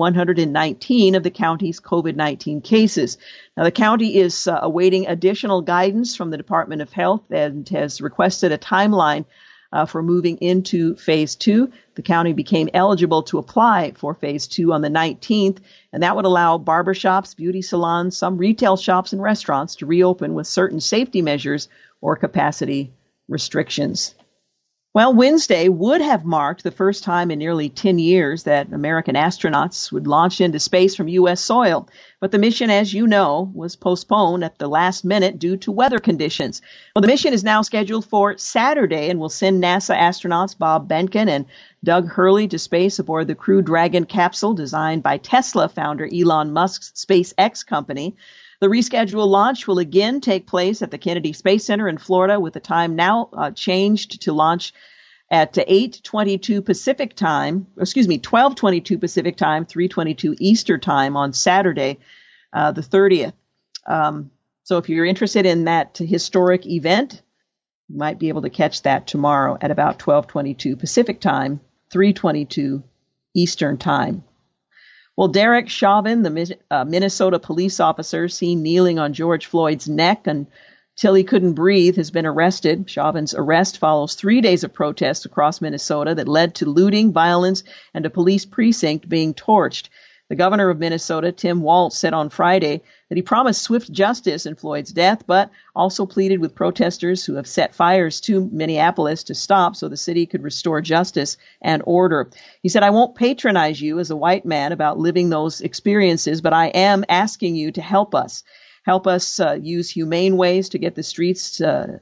[SPEAKER 5] 119 of the county's COVID-19 cases. Now, the county is awaiting additional guidance from the Department of Health and has requested a timeline for moving into Phase 2. The county became eligible to apply for Phase 2 on the 19th, and that would allow barbershops, beauty salons, some retail shops, and restaurants to reopen with certain safety measures or capacity restrictions. Well, Wednesday would have marked the first time in nearly 10 years that American astronauts would launch into space from U.S. soil. But the mission, as you know, was postponed at the last minute due to weather conditions. Well, the mission is now scheduled for Saturday and will send NASA astronauts Bob Behnken and Doug Hurley to space aboard the Crew Dragon capsule designed by Tesla founder Elon Musk's SpaceX company. The rescheduled launch will again take place at the Kennedy Space Center in Florida, with the time now changed to launch at 8:22 Pacific time, 12:22 Pacific time, 3:22 Eastern time on Saturday, the 30th. So if you're interested in that historic event, you might be able to catch that tomorrow at about 12:22 Pacific time, 3:22 Eastern time. Well, Derek Chauvin, the Minnesota police officer seen kneeling on George Floyd's neck until he couldn't breathe, has been arrested. Chauvin's arrest follows 3 days of protests across Minnesota that led to looting, violence, and a police precinct being torched. The governor of Minnesota, Tim Walz, said on Friday that he promised swift justice in Floyd's death, but also pleaded with protesters who have set fires to Minneapolis to stop so the city could restore justice and order. He said, "I won't patronize you as a white man about living those experiences, but I am asking you to help us. Help us use humane ways to get the streets to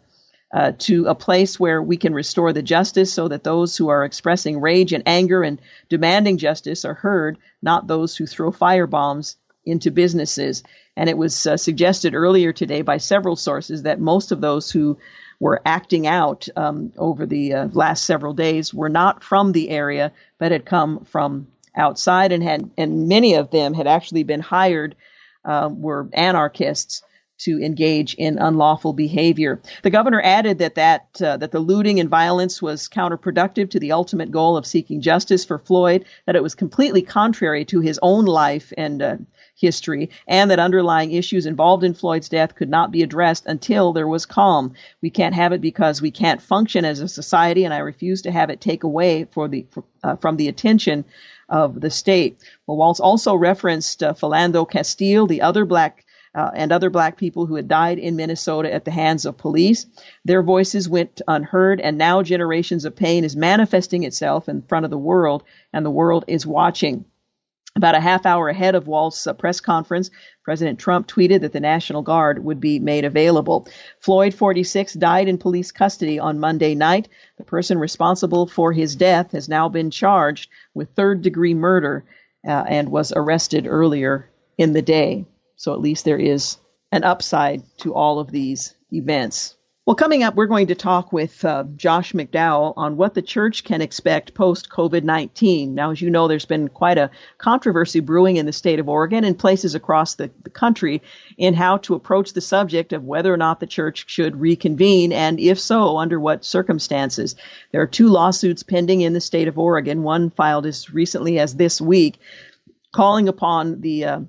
[SPEAKER 5] a place where we can restore the justice so that those who are expressing rage and anger and demanding justice are heard, not those who throw firebombs into businesses." And it was suggested earlier today by several sources that most of those who were acting out over the last several days were not from the area, but had come from outside, and many of them had actually been hired, were anarchists, to engage in unlawful behavior. The governor added that the looting and violence was counterproductive to the ultimate goal of seeking justice for Floyd, that it was completely contrary to his own life and history, and that underlying issues involved in Floyd's death could not be addressed until there was calm. We can't have it because we can't function as a society, and I refuse to have it take away from the attention of the state. Well, Walz also referenced Philando Castile, the other black people who had died in Minnesota at the hands of police. Their voices went unheard, and now generations of pain is manifesting itself in front of the world, and the world is watching. About a half hour ahead of Walz's press conference, President Trump tweeted that the National Guard would be made available. Floyd, 46, died in police custody on Monday night. The person responsible for his death has now been charged with third-degree murder and was arrested earlier in the day. So at least there is an upside to all of these events. Well, coming up, we're going to talk with Josh McDowell on what the church can expect post-COVID-19. Now, as you know, there's been quite a controversy brewing in the state of Oregon and places across the country in how to approach the subject of whether or not the church should reconvene, and if so, under what circumstances. There are 2 lawsuits pending in the state of Oregon, one filed as recently as this week, calling upon the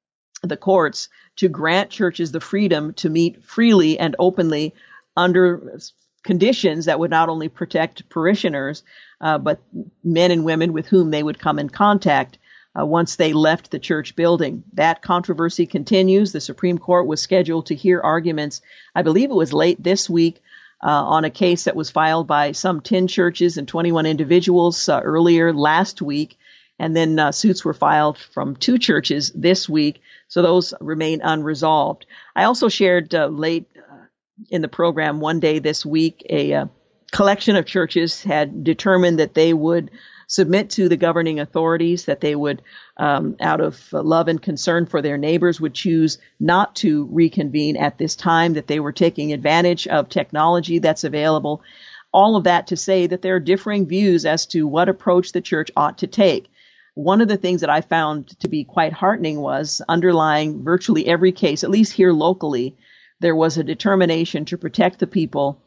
[SPEAKER 5] courts to grant churches the freedom to meet freely and openly under conditions that would not only protect parishioners, but men and women with whom they would come in contact once they left the church building. That controversy continues. The Supreme Court was scheduled to hear arguments, I believe it was late this week, on a case that was filed by some 10 churches and 21 individuals earlier last week. And then suits were filed from 2 churches this week. So those remain unresolved. I also shared late in the program one day this week, a collection of churches had determined that they would submit to the governing authorities, that they would, out of love and concern for their neighbors, would choose not to reconvene at this time, that they were taking advantage of technology that's available. All of that to say that there are differing views as to what approach the church ought to take. One of the things that I found to be quite heartening was underlying virtually every case, at least here locally, there was a determination to protect the people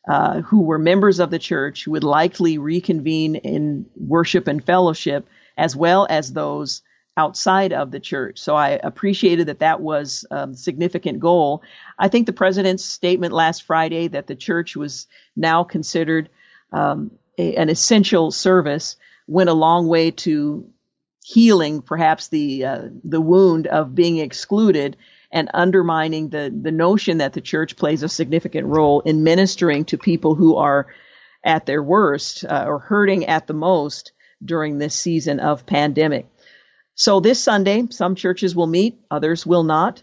[SPEAKER 5] who were members of the church, who would likely reconvene in worship and fellowship, as well as those outside of the church. So I appreciated that was a significant goal. I think the president's statement last Friday that the church was now considered an essential service went a long way to healing perhaps the wound of being excluded and undermining the notion that the church plays a significant role in ministering to people who are at their worst or hurting at the most during this season of pandemic. So this Sunday, some churches will meet, others will not,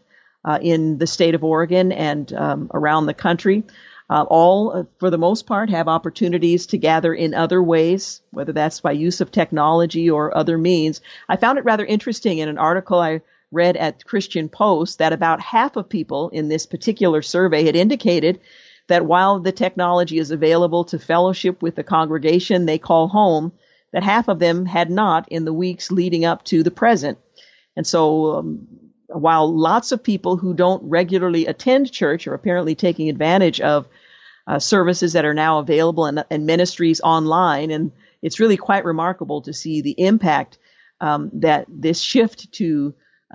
[SPEAKER 5] in the state of Oregon and around the country. All, for the most part, have opportunities to gather in other ways, whether that's by use of technology or other means. I found it rather interesting in an article I read at Christian Post that about half of people in this particular survey had indicated that while the technology is available to fellowship with the congregation they call home, that half of them had not in the weeks leading up to the present. And so while lots of people who don't regularly attend church are apparently taking advantage of services that are now available and ministries online, and it's really quite remarkable to see the impact that this shift to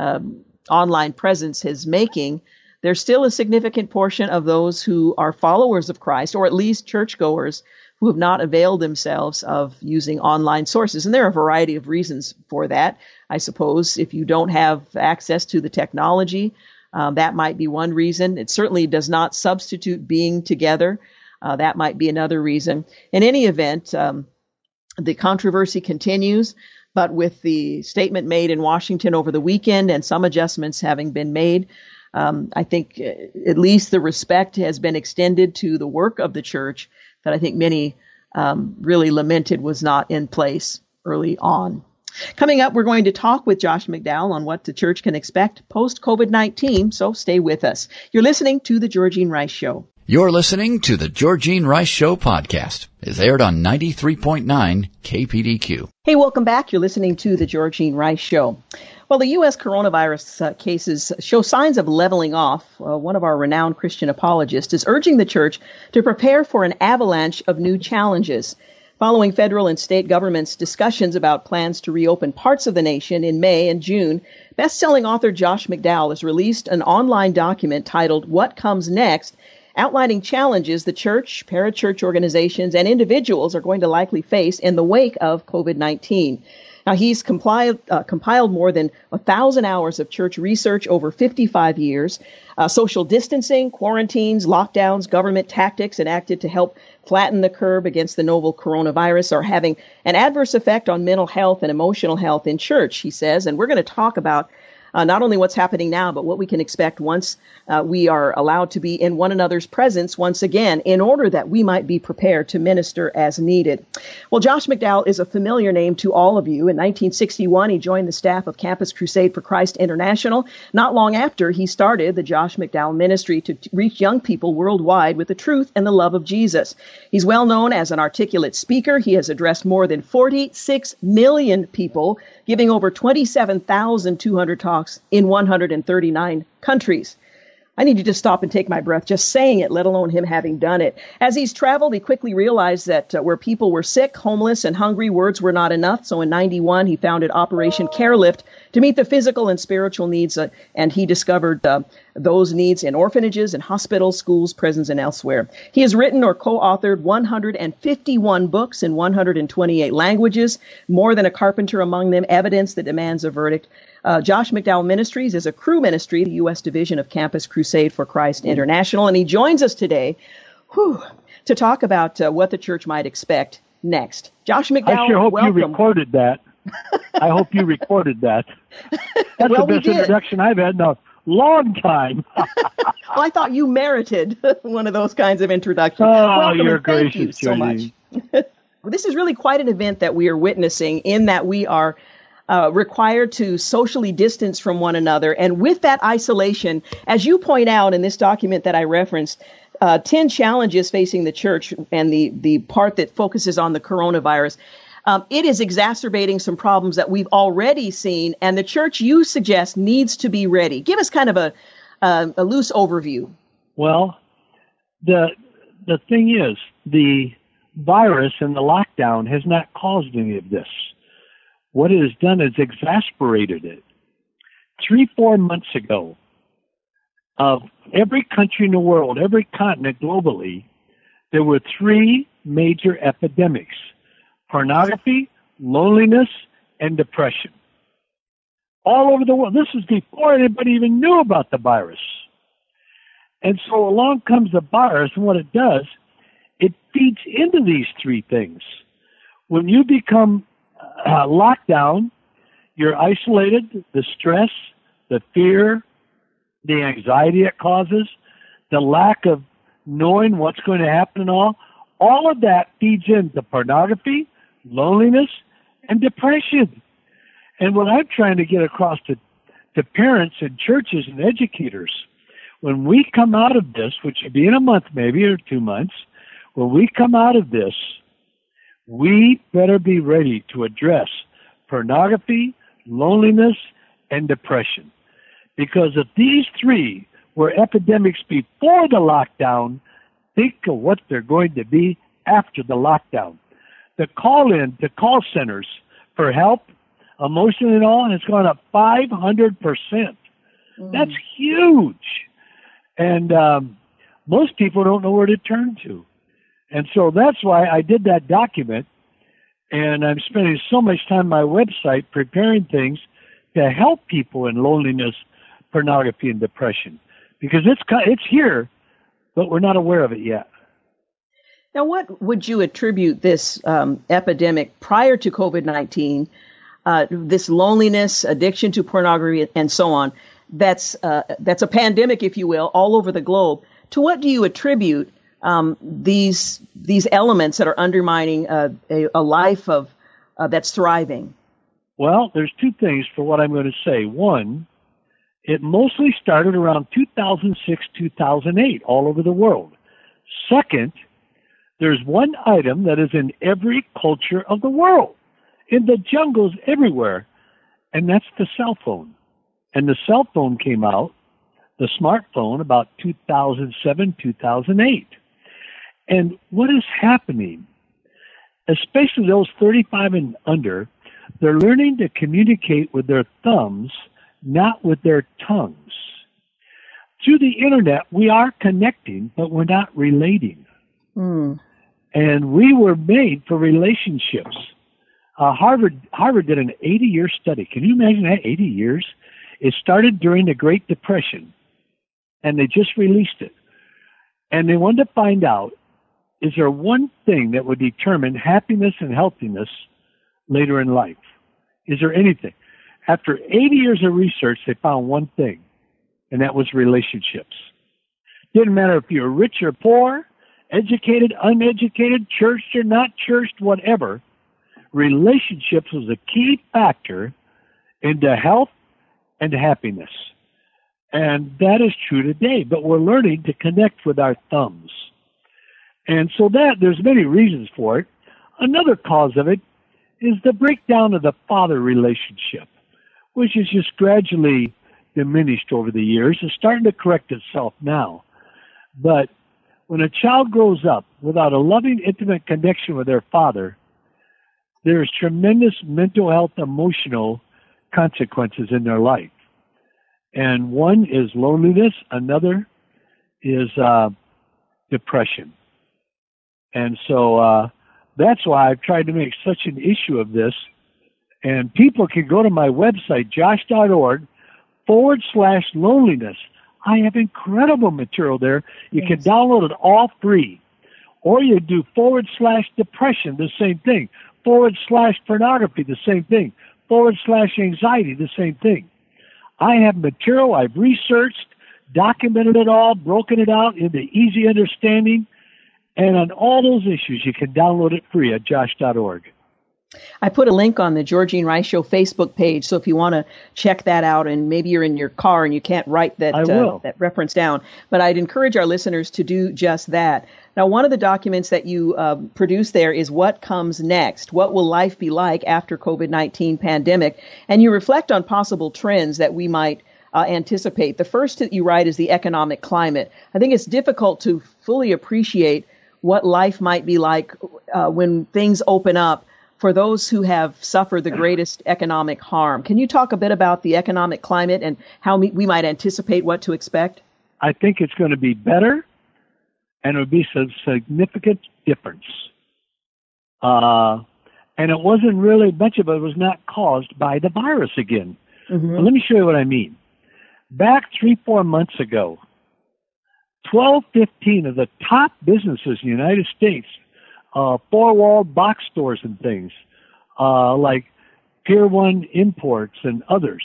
[SPEAKER 5] online presence is making, there's still a significant portion of those who are followers of Christ, or at least churchgoers, who have not availed themselves of using online sources. And there are a variety of reasons for that. I suppose if you don't have access to the technology, that might be one reason. It certainly does not substitute being together. That might be another reason. In any event, the controversy continues, but with the statement made in Washington over the weekend and some adjustments having been made, I think at least the respect has been extended to the work of the church that I think many really lamented was not in place early on. Coming up, we're going to talk with Josh McDowell on what the church can expect post-COVID-19, so stay with us. You're listening to The Georgene Rice Show.
[SPEAKER 4] You're listening to The Georgene Rice Show podcast. It's aired on 93.9 KPDQ.
[SPEAKER 5] Hey, welcome back. You're listening to The Georgene Rice Show. Well, the U.S. coronavirus cases show signs of leveling off. One of our renowned Christian apologists is urging the church to prepare for an avalanche of new challenges. Following federal and state governments' discussions about plans to reopen parts of the nation in May and June, best-selling author Josh McDowell has released an online document titled What Comes Next?, outlining challenges the church, parachurch organizations, and individuals are going to likely face in the wake of COVID-19. Now, he's compiled more than 1,000 hours of church research over 55 years. Social distancing, quarantines, lockdowns, government tactics enacted to help flatten the curve against the novel coronavirus are having an adverse effect on mental health and emotional health in church, he says. And we're going to talk about not only what's happening now, but what we can expect once we are allowed to be in one another's presence once again, in order that we might be prepared to minister as needed. Well, Josh McDowell is a familiar name to all of you. In 1961, he joined the staff of Campus Crusade for Christ International. Not long after, he started the Josh McDowell Ministry to reach young people worldwide with the truth and the love of Jesus. He's well known as an articulate speaker. He has addressed more than 46 million people, giving over 27,200 talks in 139 countries. I need to just stop and take my breath just saying it, let alone him having done it. As he's traveled, he quickly realized that where people were sick, homeless, and hungry, words were not enough. So in 91, he founded Operation Care Lift to meet the physical and spiritual needs, and he discovered those needs in orphanages and hospitals, schools, prisons, and elsewhere. He has written or co-authored 151 books in 128 languages, more than a carpenter among them, evidence that demands a verdict. Josh McDowell Ministries is a Cru ministry, the U.S. division of Campus Crusade for Christ International, and he joins us today to talk about what the church might expect next. Josh McDowell,
[SPEAKER 7] I sure hope
[SPEAKER 5] welcome.
[SPEAKER 7] You recorded that. I hope you recorded that. That's
[SPEAKER 5] well,
[SPEAKER 7] the best introduction I've had in a long time.
[SPEAKER 5] Well, I thought you merited one of those kinds of introductions.
[SPEAKER 7] Oh,
[SPEAKER 5] welcome,
[SPEAKER 7] you're
[SPEAKER 5] and thank
[SPEAKER 7] gracious,
[SPEAKER 5] you so
[SPEAKER 7] Jody.
[SPEAKER 5] much. This is really quite an event that we are witnessing, in that we are required to socially distance from one another. And with that isolation, as you point out in this document that I referenced, 10 challenges facing the church and the part that focuses on the coronavirus, it is exacerbating some problems that we've already seen. And the church, you suggest, needs to be ready. Give us kind of a loose overview.
[SPEAKER 7] Well, the thing is, the virus and the lockdown has not caused any of this. What it has done is exasperated it. 3-4 months ago, of every country in the world, every continent globally, there were 3 major epidemics: pornography, loneliness, and depression. All over the world. This was before anybody even knew about the virus. And so along comes the virus, and what it does, it feeds into these 3 things. When you become locked down, you're isolated, the stress, the fear, the anxiety it causes, the lack of knowing what's going to happen and all of that feeds into pornography, loneliness, and depression. And what I'm trying to get across to parents and churches and educators, when we come out of this, which will be in a month maybe or 2 months, when we come out of this, we better be ready to address pornography, loneliness, and depression. Because if these 3 were epidemics before the lockdown, think of what they're going to be after the lockdown. The call centers for help, emotionally and all, has gone up 500%. That's huge. And most people don't know where to turn to. And so that's why I did that document, and I'm spending so much time on my website preparing things to help people in loneliness, pornography, and depression, because it's here, but we're not aware of it yet.
[SPEAKER 5] Now, what would you attribute this epidemic prior to COVID-19, this loneliness, addiction to pornography, and so on, that's a pandemic, if you will, all over the globe? To what do you attribute these elements that are undermining a life of that's thriving?
[SPEAKER 7] Well, there's 2 things for what I'm going to say. One, it mostly started around 2006, 2008, all over the world. Second, there's one item that is in every culture of the world, in the jungles everywhere, and that's the cell phone. And the cell phone came out, the smartphone, about 2007, 2008. And what is happening, especially those 35 and under, they're learning to communicate with their thumbs, not with their tongues. Through the internet, we are connecting, but we're not relating. And we were made for relationships. Harvard did an 80-year study. Can you imagine that? 80 years? It started during the Great Depression, and they just released it. And they wanted to find out, is there one thing that would determine happiness and healthiness later in life? Is there anything? After 80 years of research, they found one thing, and that was relationships. Didn't matter if you're rich or poor, educated, uneducated, churched or not churched, whatever. Relationships was a key factor into health and happiness. And that is true today, but we're learning to connect with our thumbs. And so there's many reasons for it. Another cause of it is the breakdown of the father relationship, which is just gradually diminished over the years. It's starting to correct itself now. But when a child grows up without a loving, intimate connection with their father, there's tremendous mental health, emotional consequences in their life. And one is loneliness, another is depression. And so that's why I've tried to make such an issue of this. And people can go to my website, josh.org/loneliness. I have incredible material there. You can download it all free. Or you do /depression, the same thing. /pornography, the same thing. /anxiety, the same thing. I have material I've researched, documented it all, broken it out into easy understanding. And on all those issues, you can download it free at josh.org.
[SPEAKER 5] I put a link on the Georgene Rice Show Facebook page, so if you want to check that out, and maybe you're in your car and you can't write that reference down, but I'd encourage our listeners to do just that. Now, one of the documents that you produce there is What Comes Next? What will life be like after COVID-19 pandemic? And you reflect on possible trends that we might anticipate. The first that you write is the economic climate. I think it's difficult to fully appreciate what life might be like when things open up for those who have suffered the greatest economic harm. Can you talk a bit about the economic climate and how we might anticipate what to expect?
[SPEAKER 7] I think it's going to be better, and it would be some significant difference. And it wasn't really, much of it was not caused by the virus again. Mm-hmm. But let me show you what I mean. Back 3-4 months ago, 15 of the top businesses in the United States, four-walled box stores and things, like Pier 1 Imports and others,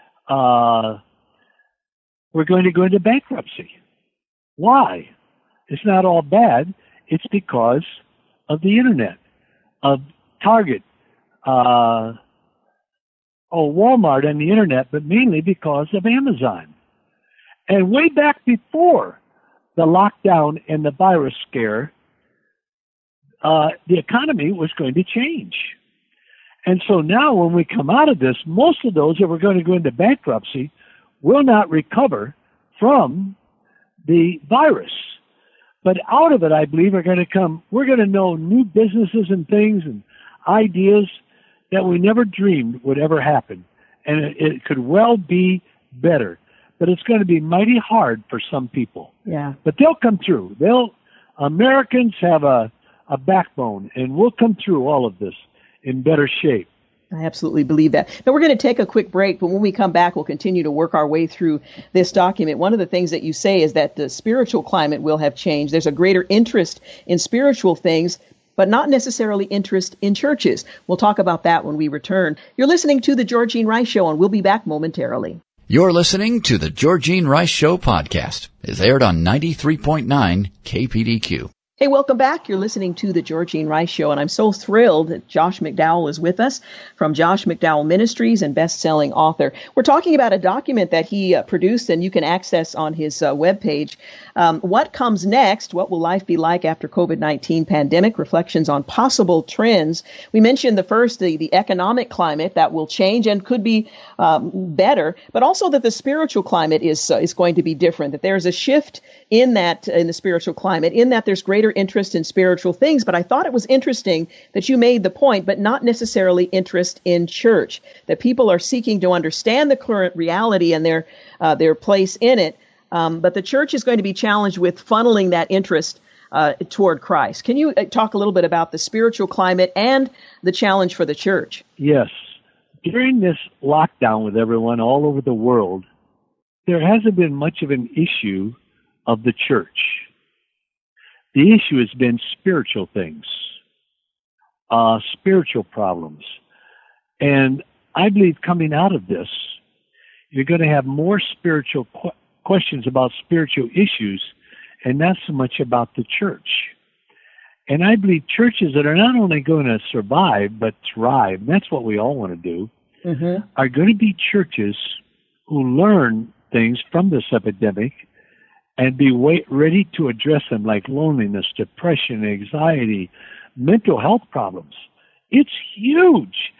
[SPEAKER 7] we're going to go into bankruptcy. Why? It's not all bad. It's because of the Internet, of Target, Walmart and the Internet, but mainly because of Amazon. And way back before the lockdown and the virus scare, the economy was going to change. And so now when we come out of this, most of those that were going to go into bankruptcy will not recover from the virus. But out of it, I believe, we're going to know new businesses and things and ideas that we never dreamed would ever happen. And it could well be better. But it's going to be mighty hard for some people.
[SPEAKER 5] Yeah.
[SPEAKER 7] But they'll come through. Americans have a backbone, and we'll come through all of this in better shape.
[SPEAKER 5] I absolutely believe that. Now, we're going to take a quick break, but when we come back, we'll continue to work our way through this document. One of the things that you say is that the spiritual climate will have changed. There's a greater interest in spiritual things, but not necessarily interest in churches. We'll talk about that when we return. You're listening to The Georgene Rice Show, and we'll be back momentarily.
[SPEAKER 4] You're listening to The Georgene Rice Show podcast. It's aired on 93.9 KPDQ.
[SPEAKER 5] Hey, welcome back. You're listening to The Georgene Rice Show, and I'm so thrilled that Josh McDowell is with us from Josh McDowell Ministries and best-selling author. We're talking about a document that he produced, and you can access on his webpage. What Comes Next? What will life be like after COVID-19 pandemic? Reflections on possible trends. We mentioned the first, the economic climate that will change and could be better, but also that the spiritual climate is going to be different, that there's a shift in the spiritual climate, in that there's greater interest in spiritual things. But I thought it was interesting that you made the point, but not necessarily interest in church, that people are seeking to understand the current reality and their place in it. But the church is going to be challenged with funneling that interest toward Christ. Can you talk a little bit about the spiritual climate and the challenge for the church?
[SPEAKER 7] Yes. During this lockdown with everyone all over the world, there hasn't been much of an issue of the church. The issue has been spiritual things, spiritual problems. And I believe coming out of this, you're going to have more spiritual questions about spiritual issues and not so much about the church. And I believe churches that are not only going to survive, but thrive, and that's what we all want to do, are going to be churches who learn things from this epidemic and be ready to address them, like loneliness, depression, anxiety, mental health problems. It's huge.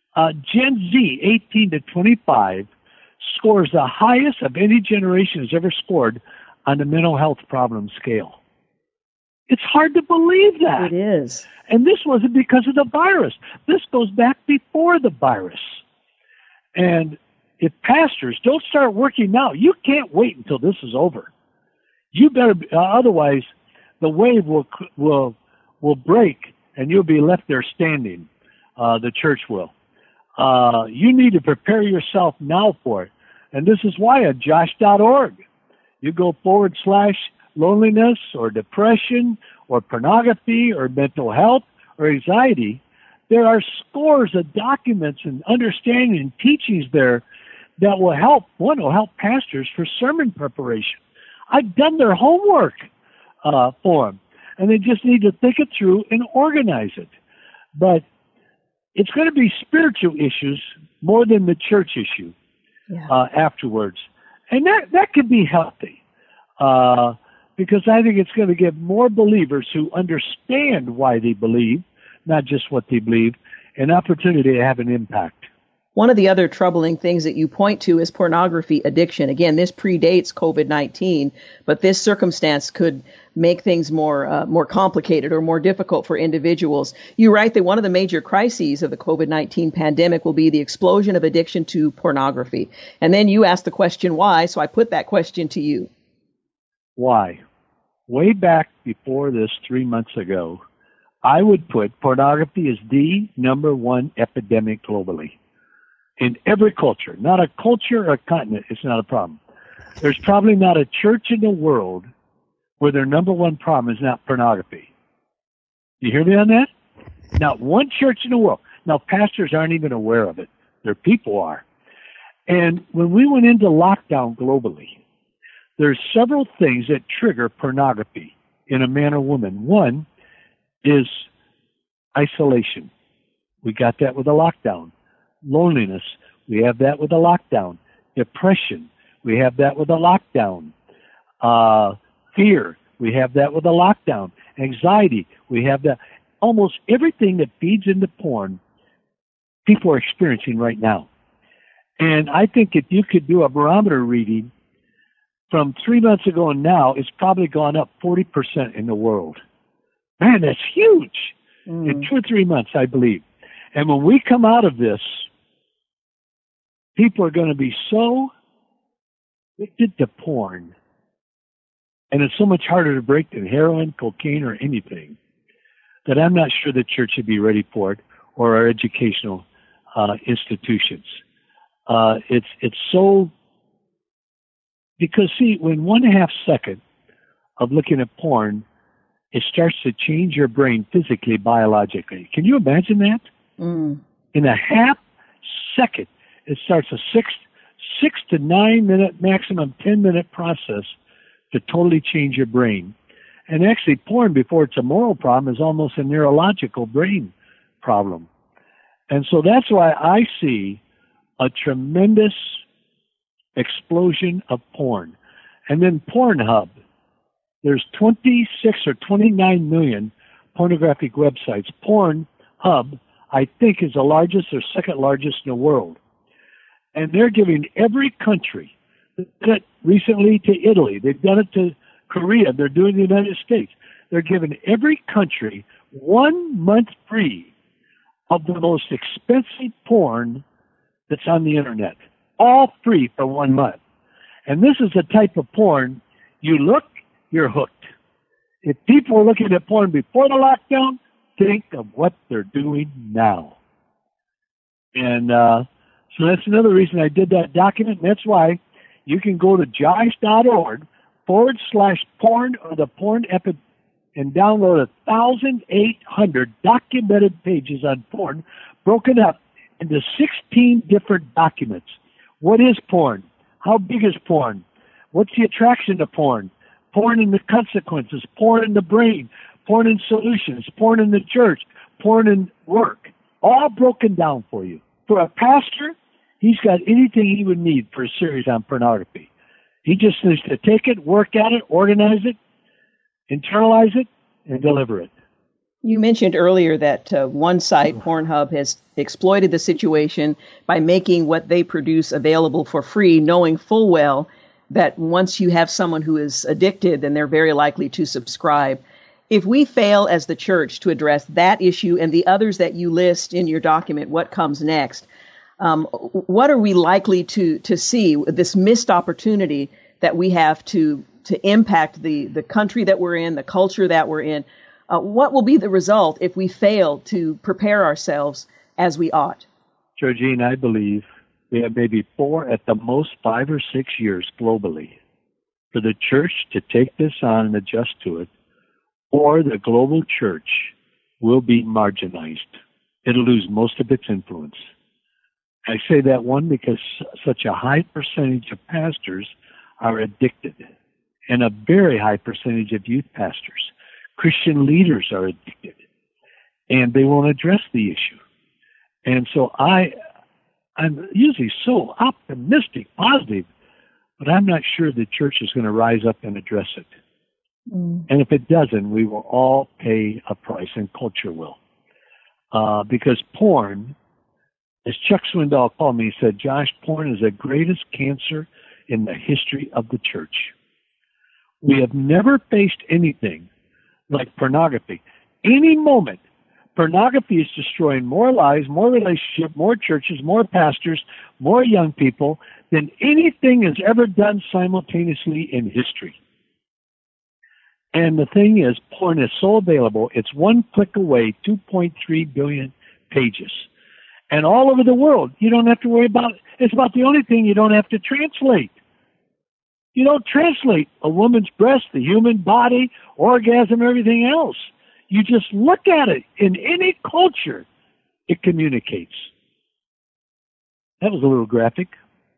[SPEAKER 7] Gen Z, 18 to 25, scores the highest of any generation has ever scored on the mental health problem scale. It's hard to believe that.
[SPEAKER 5] It is.
[SPEAKER 7] And this wasn't because of the virus. This goes back before the virus. And if pastors don't start working now, you can't wait until this is over. You better, otherwise the wave will break and you'll be left there standing. The church will. You need to prepare yourself now for it. And this is why at josh.org, you go /loneliness or depression or pornography or mental health or anxiety. There are scores of documents and understanding and teachings there that will help. One will help pastors for sermon preparation. I've done their homework for them, and they just need to think it through and organize it. But it's going to be spiritual issues more than the church issue afterwards. And that could be healthy because I think it's going to give more believers who understand why they believe, not just what they believe, an opportunity to have an impact.
[SPEAKER 5] One of the other troubling things that you point to is pornography addiction. Again, this predates COVID-19, but this circumstance could make things more complicated or more difficult for individuals. You write that one of the major crises of the COVID-19 pandemic will be the explosion of addiction to pornography. And then you ask the question why, so I put that question to you.
[SPEAKER 7] Why? Way back before this 3 months ago, I would put pornography as the number one epidemic globally. In every culture, not a culture or a continent, it's not a problem. There's probably not a church in the world where their number one problem is not pornography. You hear me on that? Not one church in the world. Now, pastors aren't even aware of it. Their people are. And when we went into lockdown globally, there's several things that trigger pornography in a man or woman. One is isolation. We got that with a lockdown. Loneliness, we have that with a lockdown. Depression, we have that with a lockdown. Fear, we have that with a lockdown. Anxiety, we have that. Almost everything that feeds into porn, people are experiencing right now. And I think if you could do a barometer reading from 3 months ago and now, it's probably gone up 40% in the world. Man, that's huge. In 2 or 3 months, I believe. And when we come out of this, people are going to be so addicted to porn, and it's so much harder to break than heroin, cocaine, or anything, that I'm not sure the church should be ready for it or our educational institutions. It's so, because see, when 1.5 seconds of looking at porn, it starts to change your brain physically, biologically. Can you imagine that? In a half second, it starts a 6 to 9 minute, maximum 10-minute process to totally change your brain. And actually, porn, before it's a moral problem, is almost a neurological brain problem. And so that's why I see a tremendous explosion of porn. And then Pornhub. There's 26 or 29 million pornographic websites. Pornhub, I think, is the largest or second largest in the world. And they're giving every country, they've done it recently to Italy, they've done it to Korea, they're doing the United States. They're giving every country 1 month free of the most expensive porn that's on the internet. All free for 1 month. And this is the type of porn, you look, you're hooked. If people were looking at porn before the lockdown, think of what they're doing now. And so that's another reason I did that document. And that's why you can go to josh.org/porn or the Porn Epic and download 1,800 documented pages on porn broken up into 16 different documents. What is porn? How big is porn? What's the attraction to porn? Porn and the consequences, porn in the brain, porn in solutions, porn in the church, porn in work, all broken down for you. For a pastor, he's got anything he would need for a series on pornography. He just needs to take it, work at it, organize it, internalize it, and deliver it.
[SPEAKER 5] You mentioned earlier that one site, Pornhub, has exploited the situation by making what they produce available for free, knowing full well that once you have someone who is addicted, then they're very likely to subscribe. If we fail as the church to address that issue and the others that you list in your document, what comes next, what are we likely to see, this missed opportunity that we have to impact the country that we're in, the culture that we're in? What will be the result if we fail to prepare ourselves as we ought?
[SPEAKER 7] Georgine, I believe we have maybe 4, at the most 5 or 6 years globally for the church to take this on and adjust to it, or the global church will be marginalized. It'll lose most of its influence. I say that, one, because such a high percentage of pastors are addicted, and a very high percentage of youth pastors. Christian leaders are addicted, and they won't address the issue. And so I'm usually so optimistic, positive, but I'm not sure the church is going to rise up and address it. And if it doesn't, we will all pay a price, and culture will. Because porn, as Chuck Swindoll called me, he said, Josh, porn is the greatest cancer in the history of the church. We have never faced anything like pornography. Any moment, pornography is destroying more lives, more relationships, more churches, more pastors, more young people than anything has ever done simultaneously in history. And the thing is, porn is so available, it's one click away, 2.3 billion pages. And all over the world, you don't have to worry about it. It's about the only thing you don't have to translate. You don't translate a woman's breast, the human body, orgasm, everything else. You just look at it. In any culture, it communicates. That was a little graphic.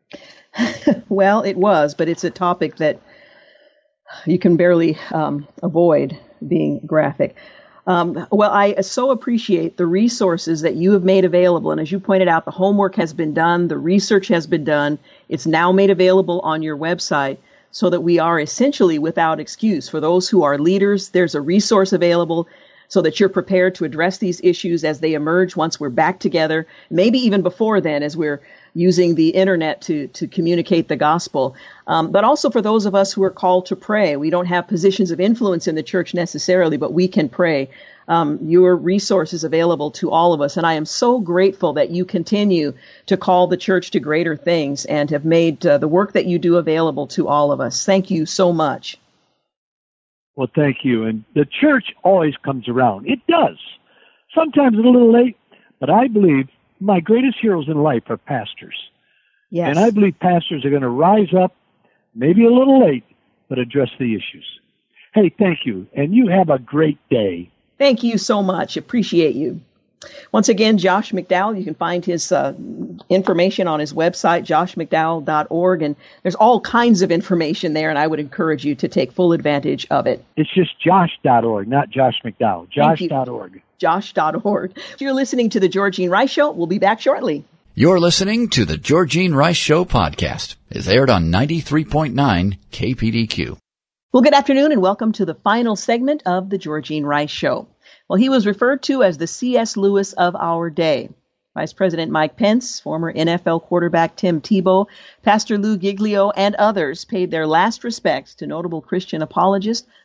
[SPEAKER 5] Well, it was, but it's a topic that you can barely avoid being graphic. Well, I so appreciate the resources that you have made available. And as you pointed out, the homework has been done. The research has been done. It's now made available on your website so that we are essentially without excuse. For those who are leaders, there's a resource available so that you're prepared to address these issues as they emerge once we're back together, maybe even before then as we're using the internet to communicate the gospel. But also for those of us who are called to pray. We don't have positions of influence in the church necessarily, but we can pray. Your resources available to all of us. And I am so grateful that you continue to call the church to greater things and have made the work that you do available to all of us. Thank you so much.
[SPEAKER 7] Well, thank you. And the church always comes around. It does. Sometimes a little late, but I believe my greatest heroes in life are pastors.
[SPEAKER 5] Yes.
[SPEAKER 7] And I believe pastors are going to rise up, maybe a little late, but address the issues. Hey, thank you. And you have a great day.
[SPEAKER 5] Thank you so much. Appreciate you. Once again, Josh McDowell, you can find his information on his website, joshmcdowell.org, and there's all kinds of information there, and I would encourage you to take full advantage of it.
[SPEAKER 7] It's just josh.org, not Josh McDowell. Josh.org.
[SPEAKER 5] Josh.org. You're listening to The Georgene Rice Show. We'll be back shortly.
[SPEAKER 4] You're listening to The Georgene Rice Show podcast. It's aired on 93.9 KPDQ.
[SPEAKER 5] Well, good afternoon, and welcome to the final segment of The Georgene Rice Show. Well, he was referred to as the C.S. Lewis of our day. Vice President Mike Pence, former NFL quarterback Tim Tebow, Pastor Lou Giglio, and others paid their last respects to notable Christian apologist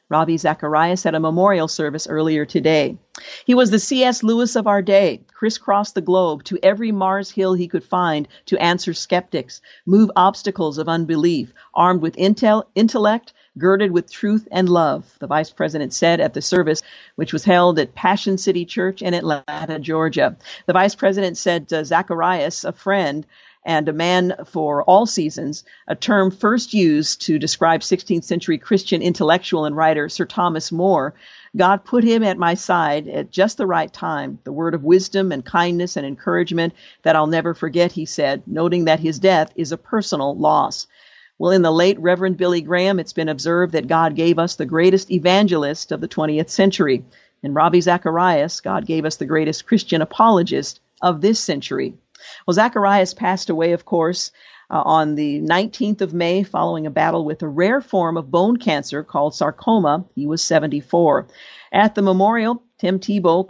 [SPEAKER 5] Ravi Zacharias had a memorial service earlier today. He was the C.S. Lewis of our day, crisscrossed the globe to every Mars hill he could find to answer skeptics, move obstacles of unbelief, armed with intellect, girded with truth and love, the vice president said at the service, which was held at Passion City Church in Atlanta, Georgia. The vice president said Zacharias, a friend and a man for all seasons, a term first used to describe 16th century Christian intellectual and writer Sir Thomas More. God put him at my side at just the right time, the word of wisdom and kindness and encouragement that I'll never forget, he said, noting that his death is a personal loss. Well, in the late Reverend Billy Graham, it's been observed that God gave us the greatest evangelist of the 20th century. In Ravi Zacharias, God gave us the greatest Christian apologist of this century. Well, Zacharias passed away, of course, on the 19th of May following a battle with a rare form of bone cancer called sarcoma. He was 74. At the memorial, Tim Tebow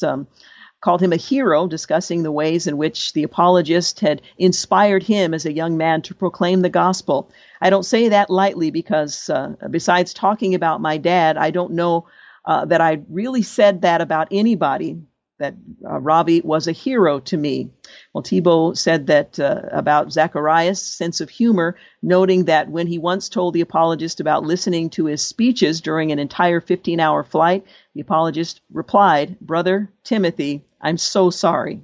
[SPEAKER 5] called him a hero, discussing the ways in which the apologist had inspired him as a young man to proclaim the gospel. I don't say that lightly because besides talking about my dad, I don't know that I really said that about anybody, that Ravi was a hero to me. Well, Tebow said that about Zacharias' sense of humor, noting that when he once told the apologist about listening to his speeches during an entire 15-hour flight, the apologist replied, "Brother Timothy, I'm so sorry."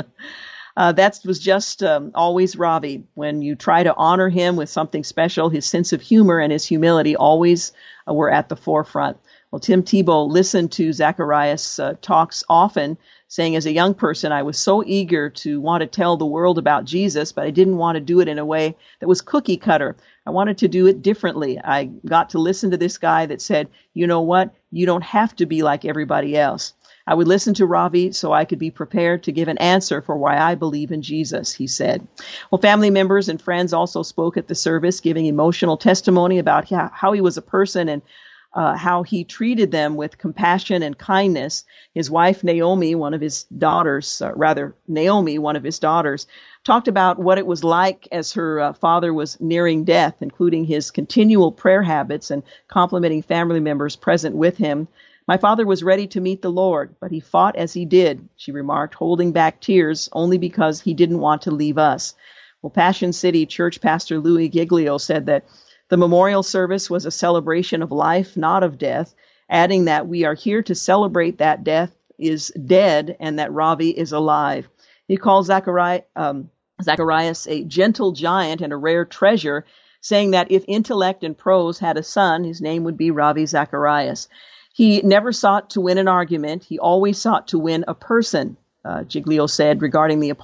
[SPEAKER 5] That was just always Ravi. When you try to honor him with something special, his sense of humor and his humility always were at the forefront. Well, Tim Tebow listened to Zacharias' talks often, saying, as a young person, I was so eager to want to tell the world about Jesus, but I didn't want to do it in a way that was cookie cutter. I wanted to do it differently. I got to listen to this guy that said, you know what? You don't have to be like everybody else. I would listen to Ravi so I could be prepared to give an answer for why I believe in Jesus, he said. Well, family members and friends also spoke at the service, giving emotional testimony about how he was a person and how he treated them with compassion and kindness. His wife, Naomi, one of his daughters, talked about what it was like as her father was nearing death, including his continual prayer habits and complimenting family members present with him. My father was ready to meet the Lord, but he fought as he did, she remarked, holding back tears only because he didn't want to leave us. Well, Passion City Church Pastor Louis Giglio said that the memorial service was a celebration of life, not of death, adding that we are here to celebrate that death is dead and that Ravi is alive. He called Zacharias a gentle giant and a rare treasure, saying that if intellect and prose had a son, his name would be Ravi Zacharias. He never sought to win an argument. He always sought to win a person, Giglio said regarding the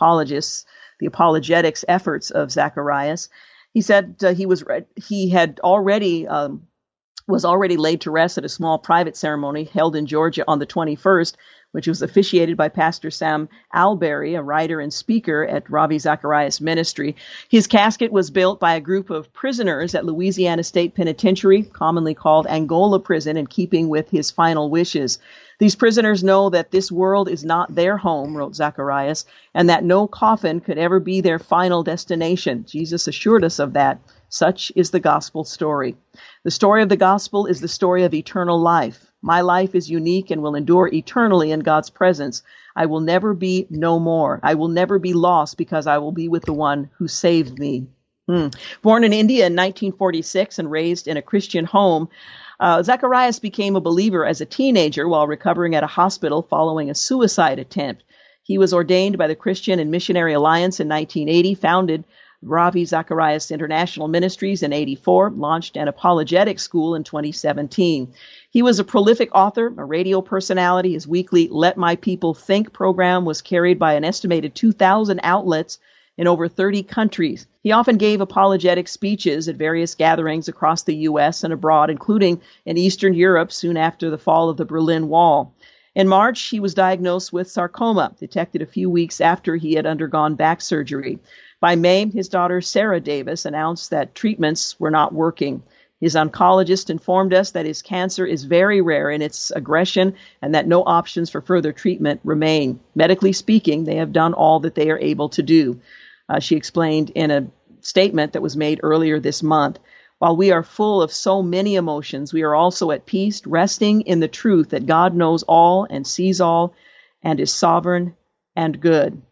[SPEAKER 5] apologetics efforts of Zacharias. He said he had already was already laid to rest at a small private ceremony held in Georgia on the 21st, which was officiated by Pastor Sam Alberry, a writer and speaker at Ravi Zacharias Ministry. His casket was built by a group of prisoners at Louisiana State Penitentiary, commonly called Angola Prison, in keeping with his final wishes. These prisoners know that this world is not their home, wrote Zacharias, and that no coffin could ever be their final destination. Jesus assured us of that. Such is the gospel story. The story of the gospel is the story of eternal life. My life is unique and will endure eternally in God's presence. I will never be no more. I will never be lost because I will be with the one who saved me. Born in India in 1946 and raised in a Christian home, Zacharias became a believer as a teenager while recovering at a hospital following a suicide attempt. He was ordained by the Christian and Missionary Alliance in 1980, founded Ravi Zacharias International Ministries in 1984, launched an apologetics school in 2017. He was a prolific author, a radio personality. His weekly Let My People Think program was carried by an estimated 2,000 outlets in over 30 countries. He often gave apologetic speeches at various gatherings across the U.S. and abroad, including in Eastern Europe soon after the fall of the Berlin Wall. In March, he was diagnosed with sarcoma, detected a few weeks after he had undergone back surgery. By May, his daughter Sarah Davis announced that treatments were not working. His oncologist informed us that his cancer is very rare in its aggression and that no options for further treatment remain. Medically speaking, they have done all that they are able to do, she explained in a statement that was made earlier this month. While we are full of so many emotions, we are also at peace, resting in the truth that God knows all and sees all and is sovereign and good.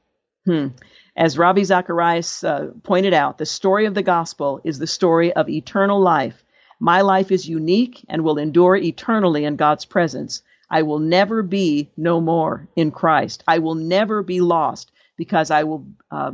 [SPEAKER 5] As Ravi Zacharias pointed out, the story of the gospel is the story of eternal life. My life is unique and will endure eternally in God's presence. I will never be no more in Christ. I will never be lost because I will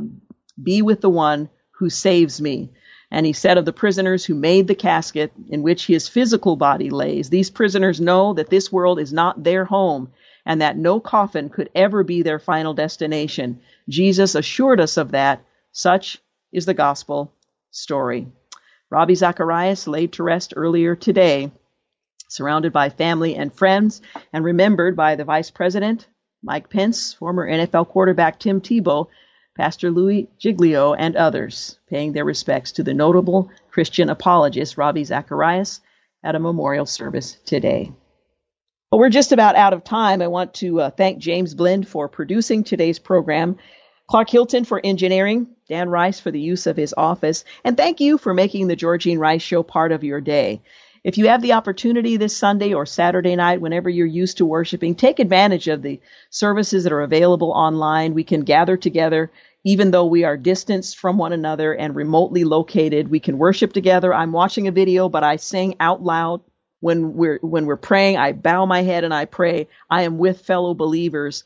[SPEAKER 5] be with the one who saves me. And he said of the prisoners who made the casket in which his physical body lays, these prisoners know that this world is not their home and that no coffin could ever be their final destination. Jesus assured us of that. Such is the gospel story. Ravi Zacharias laid to rest earlier today, surrounded by family and friends, and remembered by the Vice President, Mike Pence, former NFL quarterback Tim Tebow, Pastor Louis Giglio, and others, paying their respects to the notable Christian apologist Ravi Zacharias at a memorial service today. Well, we're just about out of time. I want to thank James Blend for producing today's program, Clark Hilton for engineering, Dan Rice for the use of his office, and thank you for making the Georgene Rice Show part of your day. If you have the opportunity this Sunday or Saturday night, whenever you're used to worshiping, take advantage of the services that are available online. We can gather together, even though we are distanced from one another and remotely located. We can worship together. I'm watching a video, but I sing out loud. When we're praying, I bow my head and I pray. I am with fellow believers.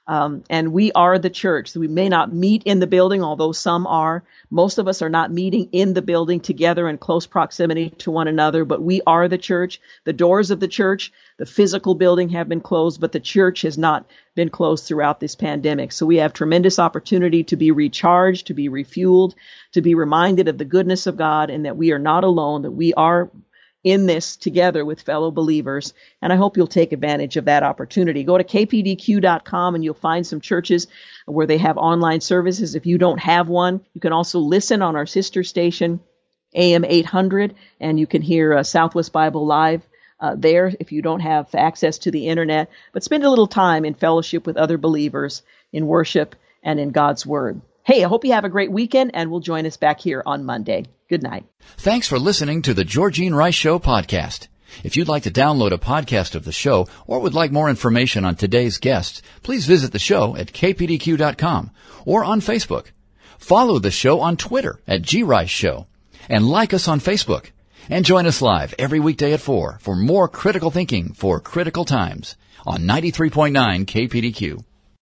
[SPEAKER 5] And we are the church. So we may not meet in the building, although some are. Most of us are not meeting in the building together in close proximity to one another, but we are the church. The doors of the church, the physical building have been closed, but the church has not been closed throughout this pandemic. So we have tremendous opportunity to be recharged, to be refueled, to be reminded of the goodness of God and that we are not alone, that we are in this together with fellow believers, and I hope you'll take advantage of that opportunity. Go to kpdq.com and you'll find some churches where they have online services. If you don't have one, you can also listen on our sister station, AM 800, and you can hear Southwest Bible Live there if you don't have access to the internet. But spend a little time in fellowship with other believers in worship and in God's Word. Hey, I hope you have a great weekend, and we'll join us back here on Monday. Good night.
[SPEAKER 4] Thanks for listening to the Georgene Rice Show podcast. If you'd like to download a podcast of the show or would like more information on today's guests, please visit the show at kpdq.com or on Facebook. Follow the show on Twitter at GRiceShow and like us on Facebook. And join us live every weekday at 4 for more critical thinking for critical times on 93.9 KPDQ.